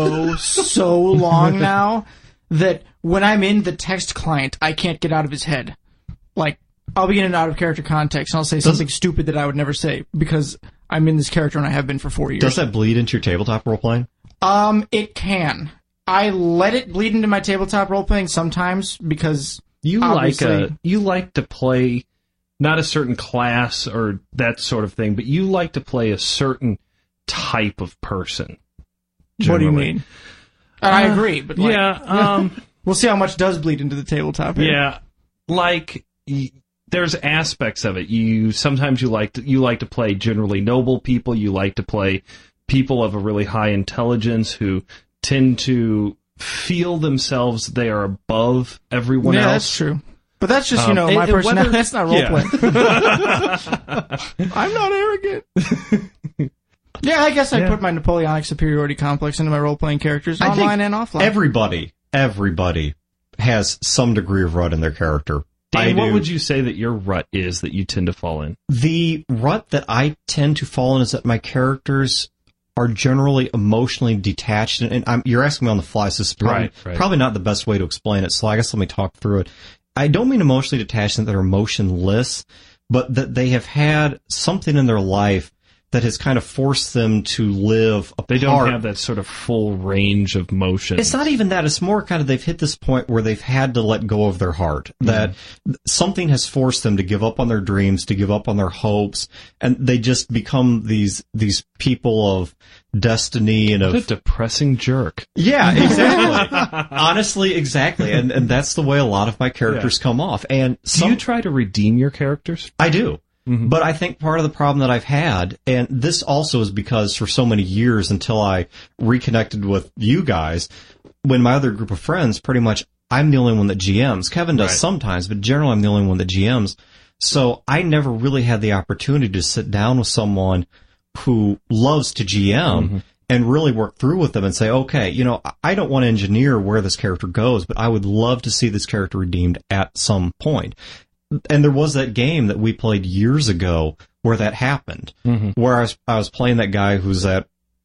so long now that when I'm in the text client, I can't get out of his head. Like, I'll be in and out of character context, and I'll say something stupid that I would never say because I'm in this character and I have been for 4 years. does that bleed into your tabletop role playing? It can. I let it bleed into my tabletop role playing sometimes because You obviously, like to play not a certain class or that sort of thing, but you like to play a certain type of person. What do you generally. mean? And I agree, but like, Yeah, we'll see how much does bleed into the tabletop here. yeah. Like there's aspects of it. Sometimes you like to play generally noble people. You like to play people of a really high intelligence who tend to feel themselves they are above everyone Yeah, else. that's true. But that's just, my and personality. whether- That's not role Yeah. playing. I'm not arrogant. Yeah, I guess I put my Napoleonic superiority complex into my role playing characters, I think online and offline. Everybody has some degree of rut in their character. Dan, what do. would you say that your rut is that you tend to fall in? The rut that I tend to fall in is that my characters are generally emotionally detached, and you're asking me on the fly, so this is Right. probably not the best way to explain it, so I guess let me talk through it. I don't mean emotionally detached in that they're emotionless, but that they have had something in their life that has kind of forced them to live apart. They don't have that sort of full range of motion. It's not even that. It's more kind of they've hit this point where they've had to let go of their heart. That something has forced them to give up on their dreams, to give up on their hopes, and they just become these people of destiny and What a of depressing jerk. yeah, exactly. Honestly, exactly, and that's the way a lot of my characters come off. And Do you try to redeem your characters? I do. But I think part of the problem that I've had, and this also is because for so many years until I reconnected with you guys, when my other group of friends, pretty much I'm the only one that GMs. Kevin does sometimes, but generally I'm the only one that GMs. So I never really had the opportunity to sit down with someone who loves to GM and really work through with them and say, okay, I don't want to engineer where this character goes, but I would love to see this character redeemed at some point. And there was that game that we played years ago where that happened, where I was playing that guy who's that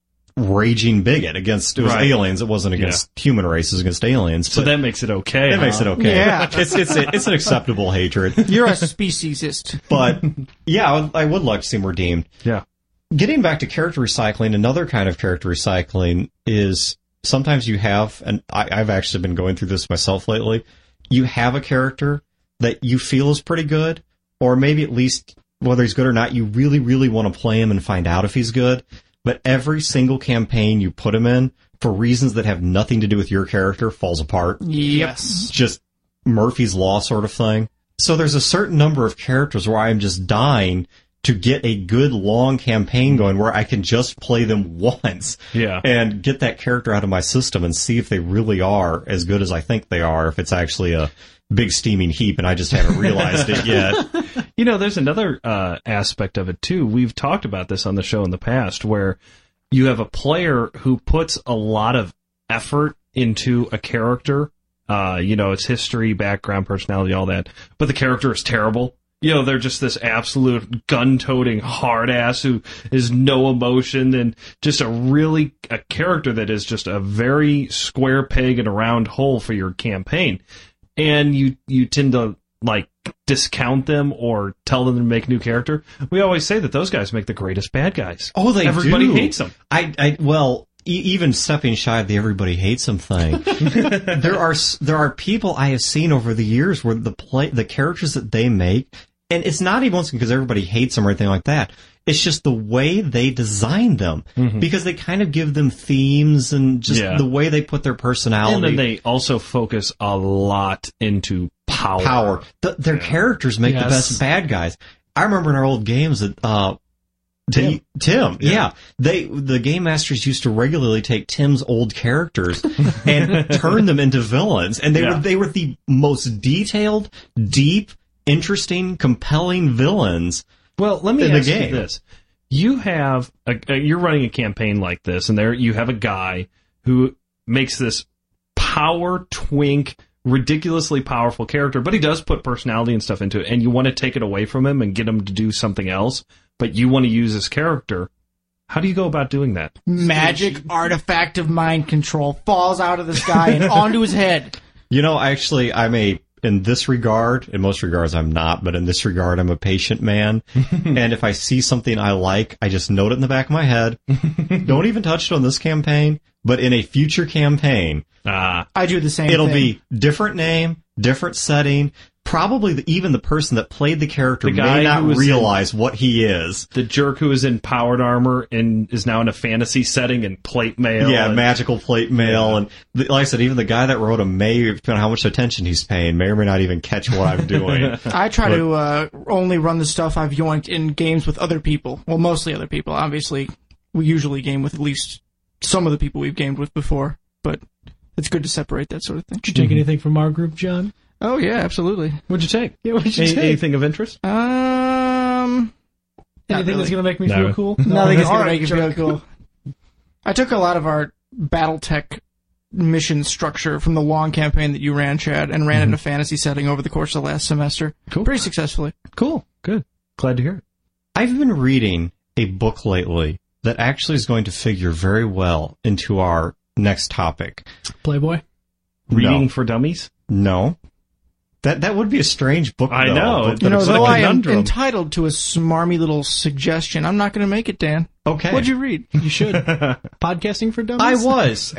raging bigot against aliens. It wasn't against human races, against aliens. So that makes it okay. That makes it okay. Yeah. It's an acceptable hatred. You're a speciesist. But yeah, I would like to see him redeemed. Yeah. Getting back to character recycling, another kind of character recycling is sometimes you have, and I've actually been going through this myself lately, you have a character that you feel is pretty good, or maybe at least, whether he's good or not, you really, really want to play him and find out if he's good, but every single campaign you put him in, for reasons that have nothing to do with your character, falls apart. Yes. Just Murphy's Law sort of thing. So there's a certain number of characters where I'm just dying to get a good long campaign going where I can just play them once. Yeah. And get that character out of my system and see if they really are as good as I think they are, if it's actually a big steaming heap and I just haven't realized it yet. You know, there's another aspect of it, too. We've talked about this on the show in the past, where you have a player who puts a lot of effort into a character. Its history, background, personality, all that. But the character is terrible. You know, they're just this absolute gun-toting hard-ass who is no emotion and just a character that is just a very square peg in a round hole for your campaign. And you tend to, like, discount them or tell them to make a new character. We always say that those guys make the greatest bad guys. Oh, they Everybody do. hates them. Even stepping shy of the everybody hates them thing, there are people I have seen over the years where the characters that they make, and it's not even because everybody hates them or anything like that. It's just the way they design them, because they kind of give them themes and just the way they put their personality. And then they also focus a lot into power. Their characters make the best bad guys. I remember in our old games that Tim. Yeah. The game masters used to regularly take Tim's old characters and turn them into villains. And they were the most detailed, deep, interesting, compelling villains. Well, let me ask you this. You have you're running a campaign like this, and there you have a guy who makes this power twink, ridiculously powerful character, but he does put personality and stuff into it, and you want to take it away from him and get him to do something else, but you want to use his character. How do you go about doing that? Magic artifact of mind control falls out of the sky and onto his head. You know, actually, in this regard, in most regards I'm not, but in this regard I'm a patient man. And if I see something I like, I just note it in the back of my head. Don't even touch it on this campaign, but in a future campaign, I do the same it'll thing. be different name, different setting. Probably even the person that played the character may not realize what he is. The jerk who is in powered armor and is now in a fantasy setting and plate mail. Yeah, magical plate mail. Yeah. And like I said, even the guy that wrote him may, depending on how much attention he's paying, may or may not even catch what I'm doing. I try to only run the stuff I've yoinked in games with other people. Well, mostly other people. Obviously, we usually game with at least some of the people we've gamed with before, but it's good to separate that sort of thing. Did you take anything from our group, John? Oh, yeah, absolutely. What'd you take? Yeah, what'd you take? Anything of interest? Anything that's going to make me feel cool? Nothing that's going to make you feel cool. I took a lot of our BattleTech mission structure from the long campaign that you ran, Chad, and ran it in a fantasy setting over the course of the last semester. Cool. Pretty successfully. Cool. Good. Glad to hear it. I've been reading a book lately that actually is going to figure very well into our next topic. Playboy? Reading for Dummies? No. That would be a strange book, I know. Though I am entitled to a smarmy little suggestion, I'm not going to make it, Dan. Okay. What'd you read? You should. Podcasting for Dummies? I was.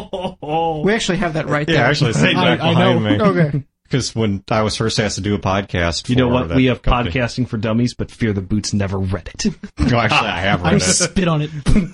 We actually have that right there. Yeah, actually, it's right behind me. Okay. Because when I was first asked to do a podcast, you know what? We have Podcasting for Dummies, but Fear the Boots never read it. No, actually, I have read it. Spit on it.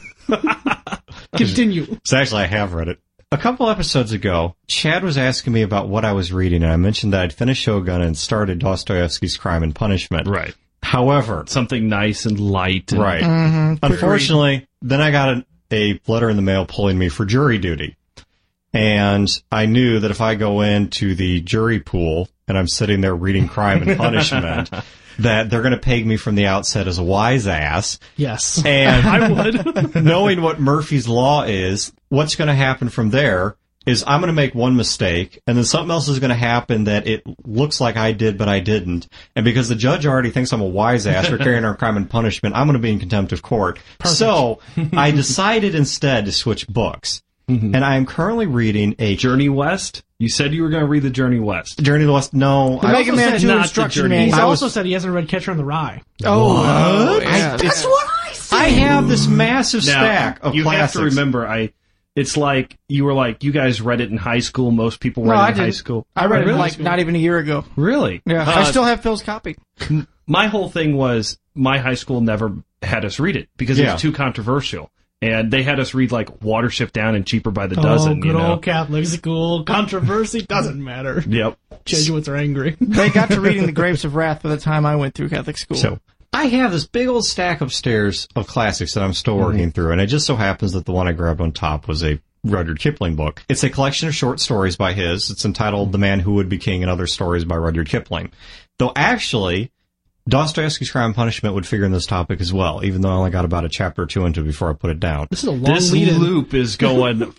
Continue. So actually, I have read it. A couple episodes ago, Chad was asking me about what I was reading, and I mentioned that I'd finished Shogun and started Dostoevsky's Crime and Punishment. Right. However, something nice and light. And right. Unfortunately, then I got a letter in the mail pulling me for jury duty. And I knew that if I go into the jury pool and I'm sitting there reading Crime and Punishment, that they're going to peg me from the outset as a wise ass. Yes. And I would. Knowing what Murphy's Law is, what's going to happen from there is I'm going to make one mistake, and then something else is going to happen that it looks like I did, but I didn't. And because the judge already thinks I'm a wise ass for carrying out Crime and Punishment, I'm going to be in contempt of court. Perfect. So I decided instead to switch books. Mm-hmm. And I am currently reading a Journey West. You said you were going to read the Journey West. Journey West? No. The Mega Man 2 instruction manual. He also said he hasn't read Catcher in the Rye. Oh, yeah. That's what I said. I have this massive stack of you classics. have to remember, it's like, you were like, you guys read it in high school. Most people read it in high school. I read it not even a year ago. Really? Yeah. I still have Phil's copy. My whole thing was, my high school never had us read it because it was too controversial. And they had us read like Watership Down and Cheaper by the Dozen. Good you know? old Catholic school. Controversy doesn't matter. Yep. Jesuits are angry. They got to reading the Grapes of Wrath by the time I went through Catholic school. So I have this big old stack upstairs of classics that I'm still working through, and it just so happens that the one I grabbed on top was a Rudyard Kipling book. It's a collection of short stories by his. It's entitled The Man Who Would Be King and Other Stories by Rudyard Kipling. Though actually, Dostoevsky's Crime and Punishment would figure in this topic as well, even though I only got about a chapter or two into it before I put it down. This is a long This lead-in. loop is going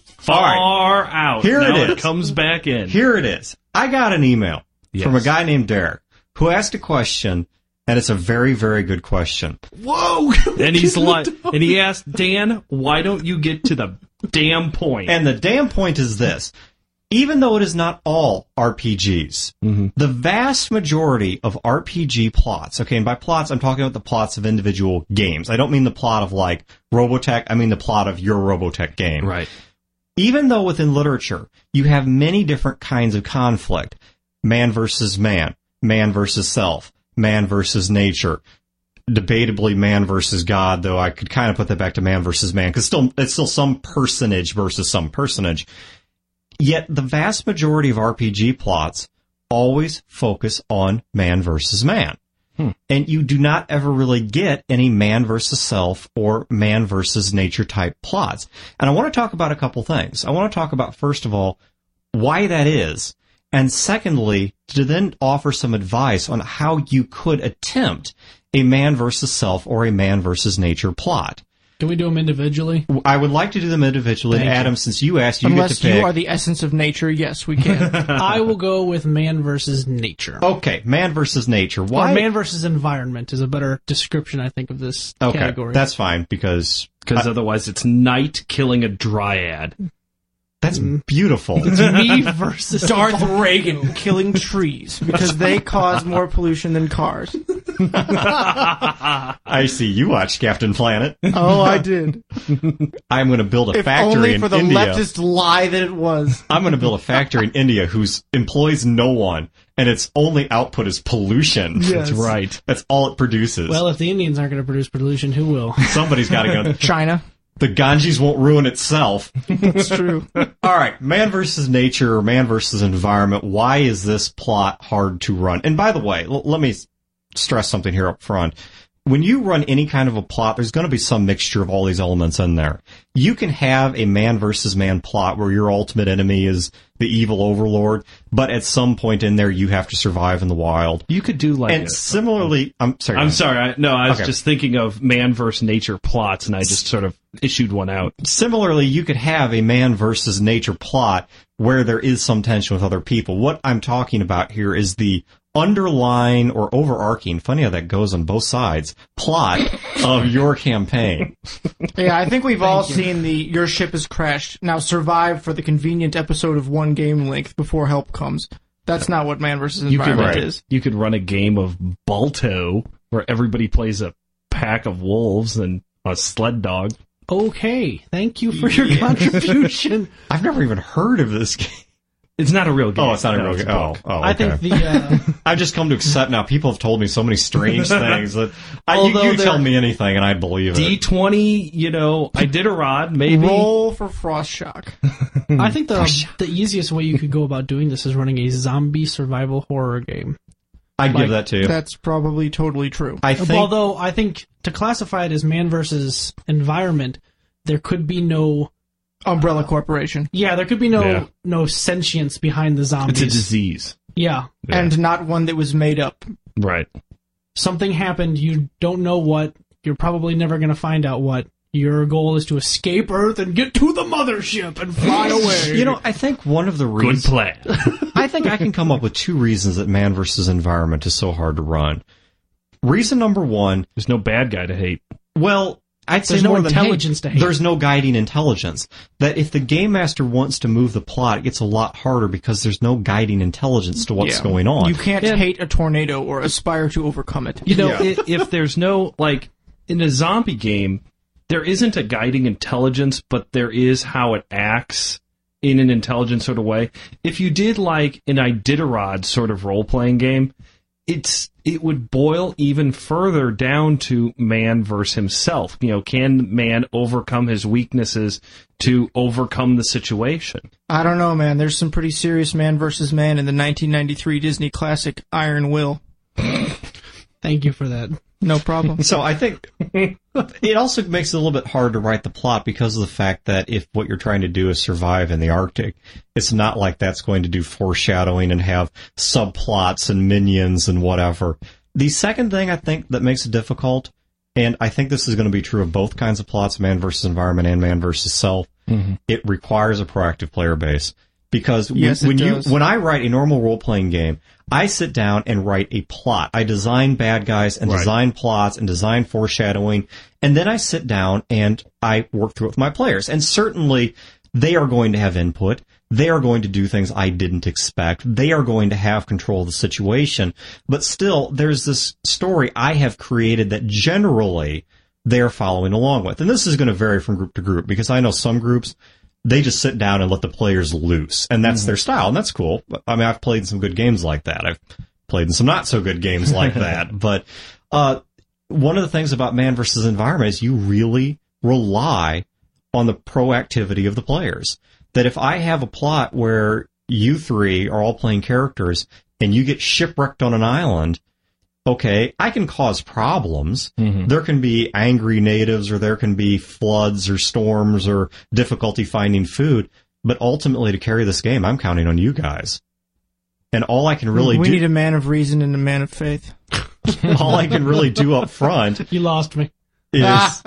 far out. Here now it is. It comes back in. Here it is. I got an email from a Yes. guy named Derek who asked a question, and it's a very, very good question. Whoa! And he's like, and he asked, Dan, why don't you get to the damn point? And the damn point is this. Even though it is not all RPGs, the vast majority of RPG plots, okay, and by plots, I'm talking about the plots of individual games. I don't mean the plot of, like, Robotech. I mean the plot of your Robotech game. Right. Even though within literature, you have many different kinds of conflict. Man versus man. Man versus self. Man versus nature. Debatably man versus God, though I could kind of put that back to man versus man, because it's still some personage versus some personage. Yet the vast majority of RPG plots always focus on man versus man. And you do not ever really get any man versus self or man versus nature type plots. And I want to talk about a couple things. I want to talk about, first of all, why that is. And secondly, to then offer some advice on how you could attempt a man versus self or a man versus nature plot. Can we do them individually? I would like to do them individually. Thank you. Adam, since you asked, you get Unless to pick. you are the essence of nature, yes, we can. I will go with man versus nature. Okay, man versus nature. Why? Or man versus environment is a better description, I think, of this Okay, category. that's fine, because Otherwise it's night killing a dryad. that's beautiful. It's me versus Darth Reagan killing trees because they cause more pollution than cars. I see you watch Captain Planet. Oh, I did. I'm going to build a If factory only in for the India. leftist lie that it was. I'm going to build a factory in India whose employs no one, and its only output is pollution. Yes. That's right. That's all it produces. Well, if the Indians aren't going to produce pollution, who will? Somebody's got to go. China. The Ganges won't ruin itself. It's true. All right, man versus nature or man versus environment. Why is this plot hard to run? And by the way, let me stress something here up front. When you run any kind of a plot, there's going to be some mixture of all these elements in there. You can have a man versus man plot where your ultimate enemy is the evil overlord, but at some point in there, you have to survive in the wild. You could do like And similarly, I'm sorry. I'm sorry. I was Okay. just thinking of man versus nature plots, and I just sort of issued one out. Similarly, you could have a man versus nature plot where there is some tension with other people. What I'm talking about here is the underlying or overarching, funny how that goes on both sides, plot of your campaign. Yeah, I think we've all seen the "your ship has crashed, now survive for the convenient episode of one game length before help comes." That's not what man versus environment right. is. You could run a game of Balto where everybody plays a pack of wolves and a sled dog. Okay, thank you for your contribution. I've never even heard of this game. It's not a real game. Oh, it's not a No, real it's game. Oh, book. okay. I think the I've just come to accept now. People have told me so many strange things that Although you tell they're- me anything and I believe it. D20, Iditarod, maybe. Roll for Frost Shock. I think the easiest way you could go about doing this is running a zombie survival horror game. I'd like, give that to you. That's probably totally true. I think Although I think to classify it as man versus environment, there could be no Umbrella Corporation. there could be Yeah. no sentience behind the zombies. It's a disease. Yeah. Yeah. And not one that was made up. Right. Something happened, you don't know what, you're probably never going to find out what. Your goal is to escape Earth and get to the mothership and fly away. You know, I think one of the Good reasons plan. I think I can come up with two reasons that man versus environment is so hard to run. Reason number one, There's no bad guy to hate. well, I'd say There's no more than intelligence to hate. There's no guiding intelligence. That if the game master wants to move the plot, it gets a lot harder because there's no guiding intelligence to what's Yeah. going on. You can't hate a tornado or aspire to overcome it. You know, Yeah. if there's no, like, in a zombie game, there isn't a guiding intelligence, but there is how it acts in an intelligent sort of way. If you did, like, an Iditarod sort of role-playing game, it would boil even further down to man versus himself. Can man overcome his weaknesses to overcome the situation? I don't know, man. There's some pretty serious man versus man in the 1993 Disney classic Iron Will. Thank you for that. No problem. So I think it also makes it a little bit hard to write the plot because of the fact that if what you're trying to do is survive in the Arctic, it's not like that's going to do foreshadowing and have subplots and minions and whatever. The second thing I think that makes it difficult, and I think this is going to be true of both kinds of plots, man versus environment and man versus self, it requires a proactive player base. Because when I write a normal role-playing game, I sit down and write a plot. I design bad guys and design plots and design foreshadowing, and then I sit down and I work through it with my players. And certainly, they are going to have input. They are going to do things I didn't expect. They are going to have control of the situation. But still, there's this story I have created that generally they're following along with. And this is going to vary from group to group, because I know some groups, they just sit down and let the players loose, and that's their style, and that's cool. I mean, I've played in some good games like that. I've played in some not so good games like that. But one of the things about man versus environment is you really rely on the proactivity of the players. That if I have a plot where you three are all playing characters and you get shipwrecked on an island, okay, I can cause problems. There can be angry natives, or there can be floods or storms or difficulty finding food. But ultimately, to carry this game, I'm counting on you guys. And all I can really We need a man of reason and a man of faith. all I can really do up front You lost me. is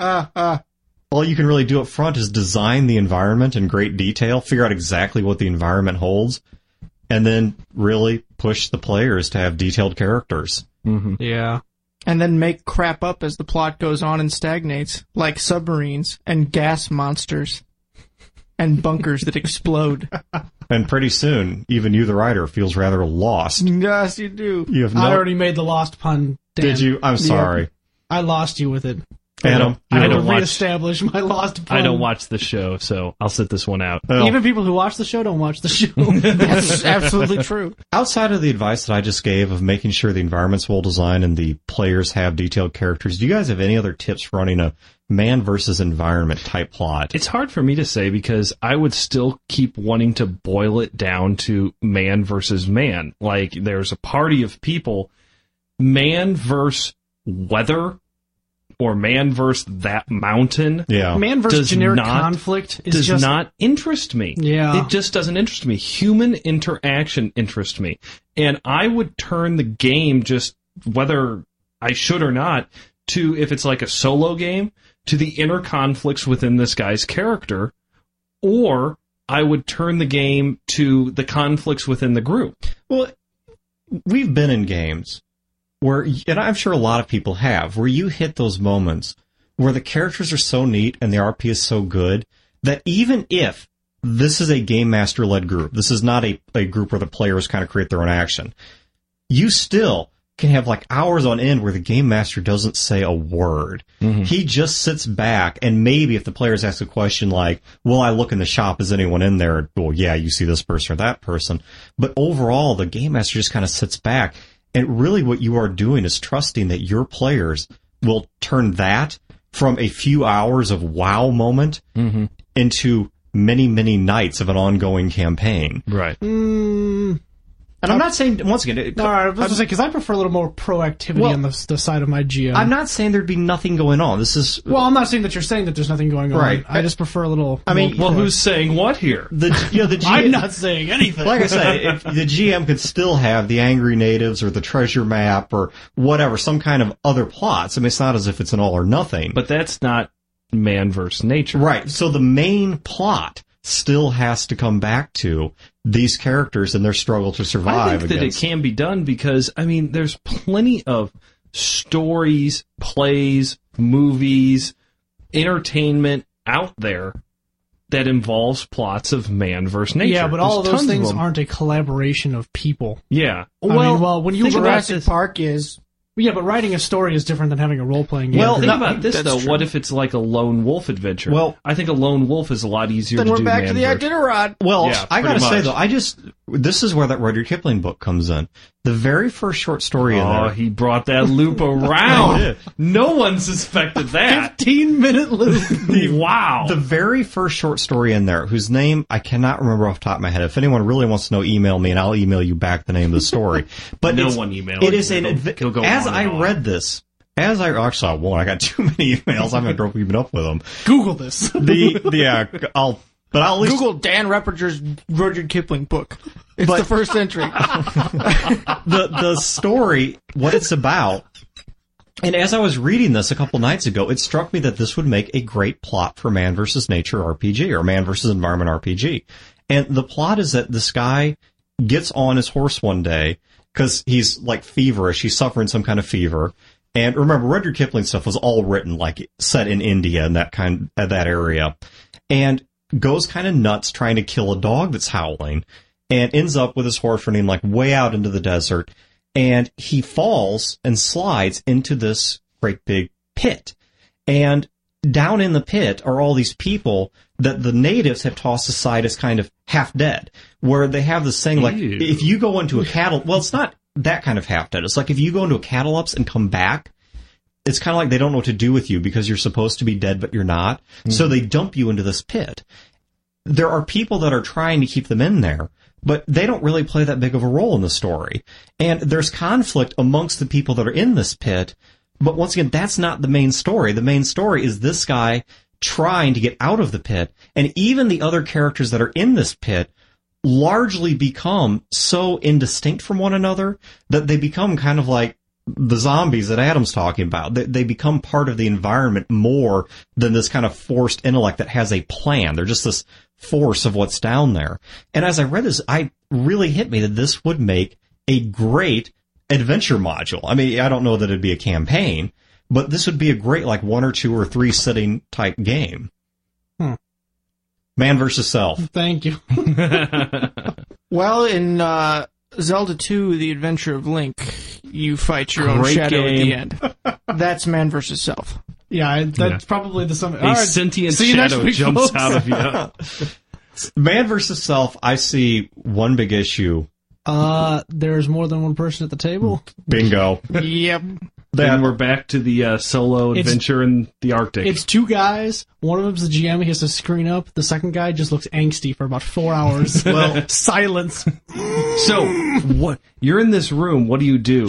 all you can really do up front is design the environment in great detail, figure out exactly what the environment holds, and then really push the players to have detailed characters. Yeah. And then make crap up as the plot goes on and stagnates, like submarines and gas monsters and bunkers that explode. And pretty soon, even you, the writer, feels rather lost. Yes, you do. You have I already made the lost pun. Dan. Did you? I'm sorry. I lost you with it. Adam, I had to don't watch- reestablish my lost pun. I don't watch the show, so I'll sit this one out. Well, Even people who watch the show don't watch the show. That's absolutely true. outside of the advice that I just gave of making sure the environment's well designed and the players have detailed characters, do you guys have any other tips for running a man versus environment type plot? It's hard for me to say, because I would still keep wanting to boil it down to man versus man. Like, there's a party of people, man versus weather, or man versus that mountain. Yeah. Man versus Does generic not- conflict is does just not interest me. Yeah. It just doesn't interest me. Human interaction interests me. And I would turn the game, just whether I should or not, to, if it's like a solo game, to the inner conflicts within this guy's character, or I would turn the game to the conflicts within the group. Well, we've been in games where, and I'm sure a lot of people have, where you hit those moments where the characters are so neat and the RP is so good that even if this is a game master led group, this is not a group where the players kind of create their own action, you still can have like hours on end where the game master doesn't say a word. He just sits back, and maybe if the players ask a question like, will I look in the shop, is anyone in there? Well, yeah, you see this person or that person. But overall, the game master just kind of sits back. And really what you are doing is trusting that your players will turn that from a few hours of wow moment into many, many nights of an ongoing campaign. Right. And I'm not saying, once again, All right, I was going to say, because I prefer a little more proactivity Well, on the side of my GM. I'm not saying there'd be nothing going on. This is, well, I'm not saying that you're saying that there's nothing going on. Right. I just prefer a little. I mean, Well, who's saying what here? the GM, I'm not saying anything. like I said, if the GM could still have the angry natives or the treasure map or whatever, some kind of other plots. I mean, it's not as if it's an all or nothing. But that's not man versus nature. Right. So the main plot still has to come back to these characters and their struggle to survive. I think that it against. can be done because, I mean, there's plenty of stories, plays, movies, entertainment out there that involves plots of man versus nature. Yeah, but all of There's those tons things them. aren't a collaboration of people. Yeah. I mean, well, when you think about Jurassic this. Park is. Yeah, but writing a story is different than having a role-playing game. Well, Think no, about this, that's though. true. What if it's like a lone wolf adventure? Well- I think a lone wolf is a lot easier Then to we're do back to man the versus. Iditarod. Well, Yeah, I gotta pretty say much. though, this is where that Rudyard Kipling book comes in. The very first short story in Oh, there. he brought that loop around. No one suspected that. 15-minute loop. Wow. The very first short story in there, whose name I cannot remember off the top of my head. If anyone really wants to know, email me and I'll email you back the name of the story. But No it's- one emailed It you. is an It'll go as on and I on. read this, actually I won't. I got too many emails. I'm having trouble keeping up with them. Google this. But I'll at least Google Dan Repperger's Rudyard Kipling book. It's the first entry. the story, what it's about. And as I was reading this a couple nights ago, it struck me that this would make a great plot for Man vs. Nature RPG or Man vs. Environment RPG. And the plot is that this guy gets on his horse one day because he's like feverish. He's suffering some kind of fever. And remember, Rudyard Kipling stuff was all written like set in India and that area. And goes kind of nuts trying to kill a dog that's howling and ends up with his horse running like way out into the desert. And he falls and slides into this great big pit. And down in the pit are all these people that the natives have tossed aside as kind of half dead, where they have this thing like, Ew. if you go into a cattle, well, it's not that kind of half dead. It's like if you go into a cattle ups and come back, it's kind of like they don't know what to do with you because you're supposed to be dead, but you're not. So they dump you into this pit. There are people that are trying to keep them in there, but they don't really play that big of a role in the story. And there's conflict amongst the people that are in this pit. But once again, that's not the main story. The main story is this guy trying to get out of the pit. And even the other characters that are in this pit largely become so indistinct from one another that they become kind of like the zombies that Adam's talking about. They become part of the environment more than this kind of forced intellect that has a plan. They're just this force of what's down there. And as I read this, I really hit me that this would make a great adventure module. I mean, I don't know that it'd be a campaign, but this would be a great, like, 1 or 2 or 3 sitting type game. Man versus Self. Thank you. Well, in Zelda 2, The Adventure of Link, you fight your own Great shadow at the game. end. That's Man versus Self. Yeah, that's probably the sum. A sentient see you next shadow week, jumps folks. out of you. Man versus Self, I see one big issue. There's more than one person at the table. Bingo. Yep. Then we're back to the solo adventure in the Arctic. It's 2 guys. One of them's the GM. He has to screen up. The second guy just looks angsty for about 4 hours. Well, silence. So, what? You're in this room. What do you do?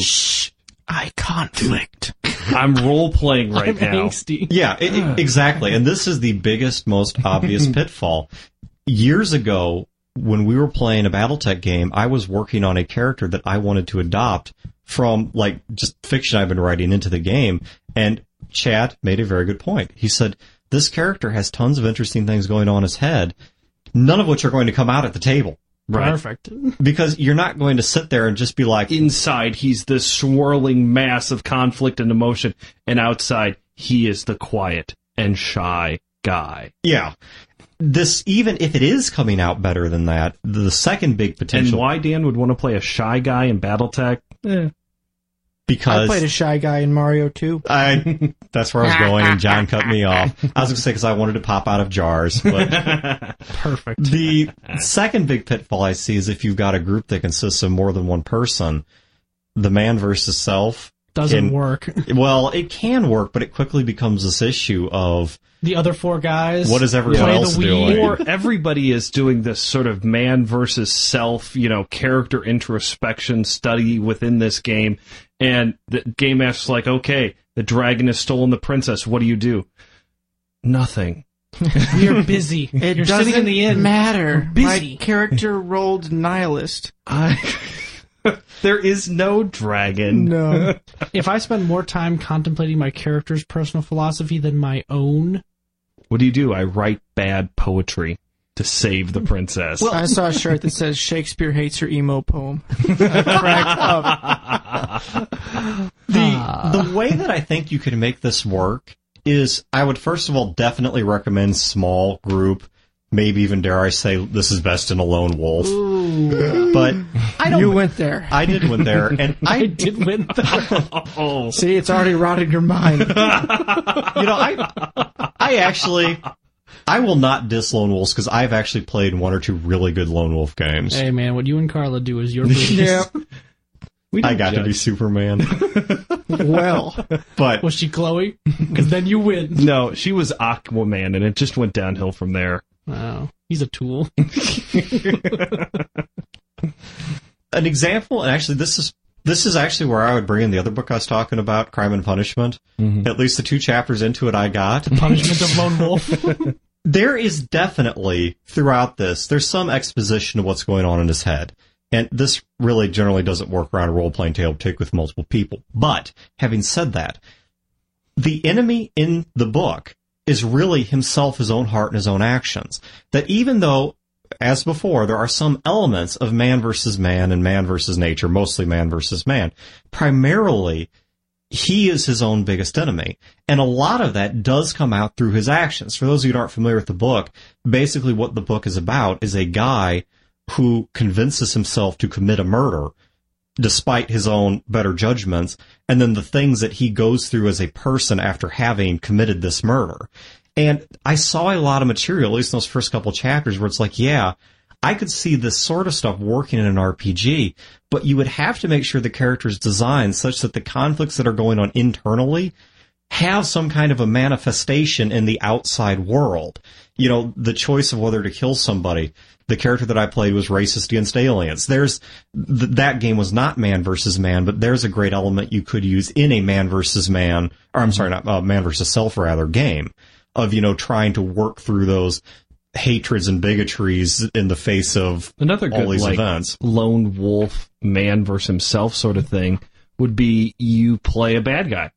Eye conflict. I'm role playing right I'm now. angsty. Yeah, exactly. And this is the biggest, most obvious pitfall. Years ago, when we were playing a Battletech game, I was working on a character that I wanted to adopt from, like, just fiction I've been writing into the game. And Chad made a very good point. He said, this character has tons of interesting things going on in his head, none of which are going to come out at the table. Right. Perfect. Because you're not going to sit there and just be like, Inside, he's this swirling mass of conflict and emotion, and outside, he is the quiet and shy guy. yeah. This, even if it is coming out better than that, the second big And potential, why Dan would want to play a shy guy in BattleTech? I because played a shy guy in Mario 2. that's where I was going, and John cut me off. I was going to say because I wanted to pop out of jars. But Perfect. the second big pitfall I see is if you've got a group that consists of more than one person, the man versus self Doesn't work. Well, it can work, but it quickly becomes this issue of The other 4 guys. what is everyone play else the Wii. doing? Or everybody is doing this sort of man versus self, character introspection study within this game. And the game master's like, okay, the dragon has stolen the princess. What do? Nothing. You're busy. It You're doesn't sitting in the inn. matter. busy. My character rolled nihilist. There is no dragon. No. If I spend more time contemplating my character's personal philosophy than my own, What do? I write bad poetry to save the princess. I saw a shirt that says Shakespeare hates her emo poem. I cracked up. The way that I think you can make this work is I would first of all definitely recommend small group, maybe even dare I say this is best in a lone wolf. But I don't. You went there. I did win there, and I I did win that. See, it's already rotted your mind. I will not diss lone wolves because I've actually played 1 or 2 really good lone wolf games. Hey man, what you and Carla do is your business. Yeah. I got to be Superman. Well, But Was she Chloe? Because then you win. No, she was Aquaman, and it just went downhill from there. Wow. He's a tool. an example, and actually this is actually where I would bring in the other book I was talking about, Crime and Punishment. At least the 2 chapters into it I got. Punishment of Lone Wolf. There is definitely, throughout this, there's some exposition of what's going on in his head. And this really generally doesn't work around a role-playing table with multiple people. But, having said that, the enemy in the book is really himself, his own heart, and his own actions. That even though, as before, there are some elements of man versus man and man versus nature, mostly man versus man, primarily, he is his own biggest enemy. And a lot of that does come out through his actions. For those of you who aren't familiar with the book, basically what the book is about is a guy who convinces himself to commit a murder despite his own better judgments, and then the things that he goes through as a person after having committed this murder. And I saw a lot of material, at least in those first couple chapters, where it's like, yeah, I could see this sort of stuff working in an RPG, but you would have to make sure the character is designed such that the conflicts that are going on internally have some kind of a manifestation in the outside world. You know, the choice of whether to kill somebody. The character that I played was racist against aliens. That game was not man versus man, but there's a great element you could use in a man versus man, or I'm sorry, not man versus self rather, game of, you know, trying to work through those hatreds and bigotries in the face of Another all good, these like, events. lone wolf, man versus himself sort of thing would be you play a bad guy.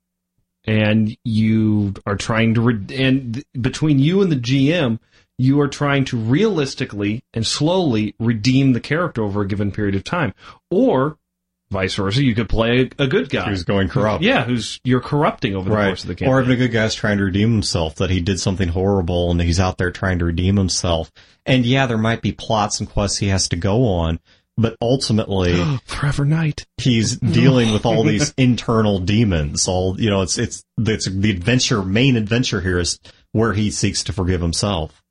And you are trying to, and between you and the GM, you are trying to realistically and slowly redeem the character over a given period of time. Or, vice versa, you could play a good guy. Who's going corrupt. Yeah, you're corrupting over the course of the campaign. Or even a good guy's trying to redeem himself, that he did something horrible and he's out there trying to redeem himself. And yeah, there might be plots and quests he has to go on, but ultimately Forever Night. he's dealing with all these internal demons. All, you know, it's the main adventure here is where he seeks to forgive himself.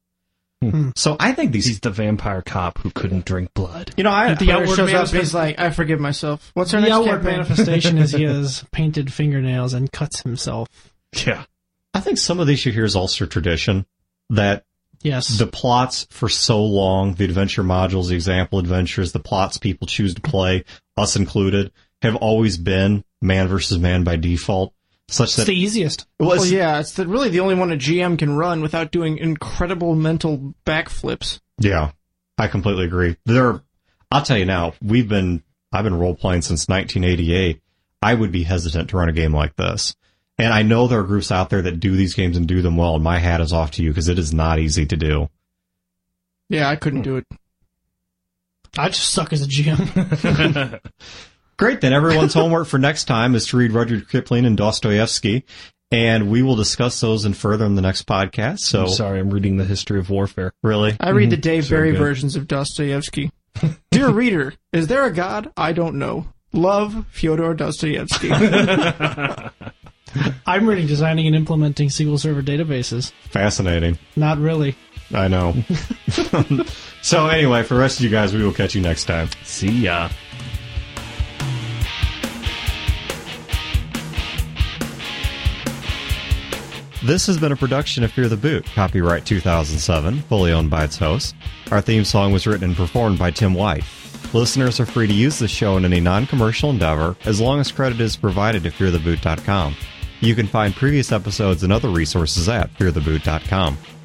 So I think He's the vampire cop who couldn't drink blood. you know, the outward shows up. He's like, I forgive myself. What's our The next outward campaign? manifestation is he has painted fingernails and cuts himself. Yeah. I think some of this you hear is also tradition, that Yes. the plots for so long, the adventure modules, the example adventures, the plots people choose to play, us included, have always been man versus man by default, such It's that the easiest. Well, yeah, it's really the only one a GM can run without doing incredible mental backflips. Yeah, I completely agree. I'll tell you now, I've been role playing since 1988. I would be hesitant to run a game like this. And I know there are groups out there that do these games and do them well, and my hat is off to you because it is not easy to do. Yeah, I couldn't do it. I just suck as a GM. Great, then everyone's homework for next time is to read Rudyard Kipling and Dostoevsky, and we will discuss those in further in the next podcast. So, I'm sorry, I'm reading the history of warfare. really? I read the Dave So Barry good. versions of Dostoevsky. Dear reader, is there a God? I don't know. Love, Fyodor Dostoevsky. I'm reading Designing and Implementing SQL Server Databases. Fascinating. Not really. I know. So anyway, for the rest of you guys, we will catch you next time. See ya. This has been a production of Fear the Boot, copyright 2007, fully owned by its host. Our theme song was written and performed by Tim White. Listeners are free to use the show in any non-commercial endeavor, as long as credit is provided to feartheboot.com. You can find previous episodes and other resources at feartheboot.com.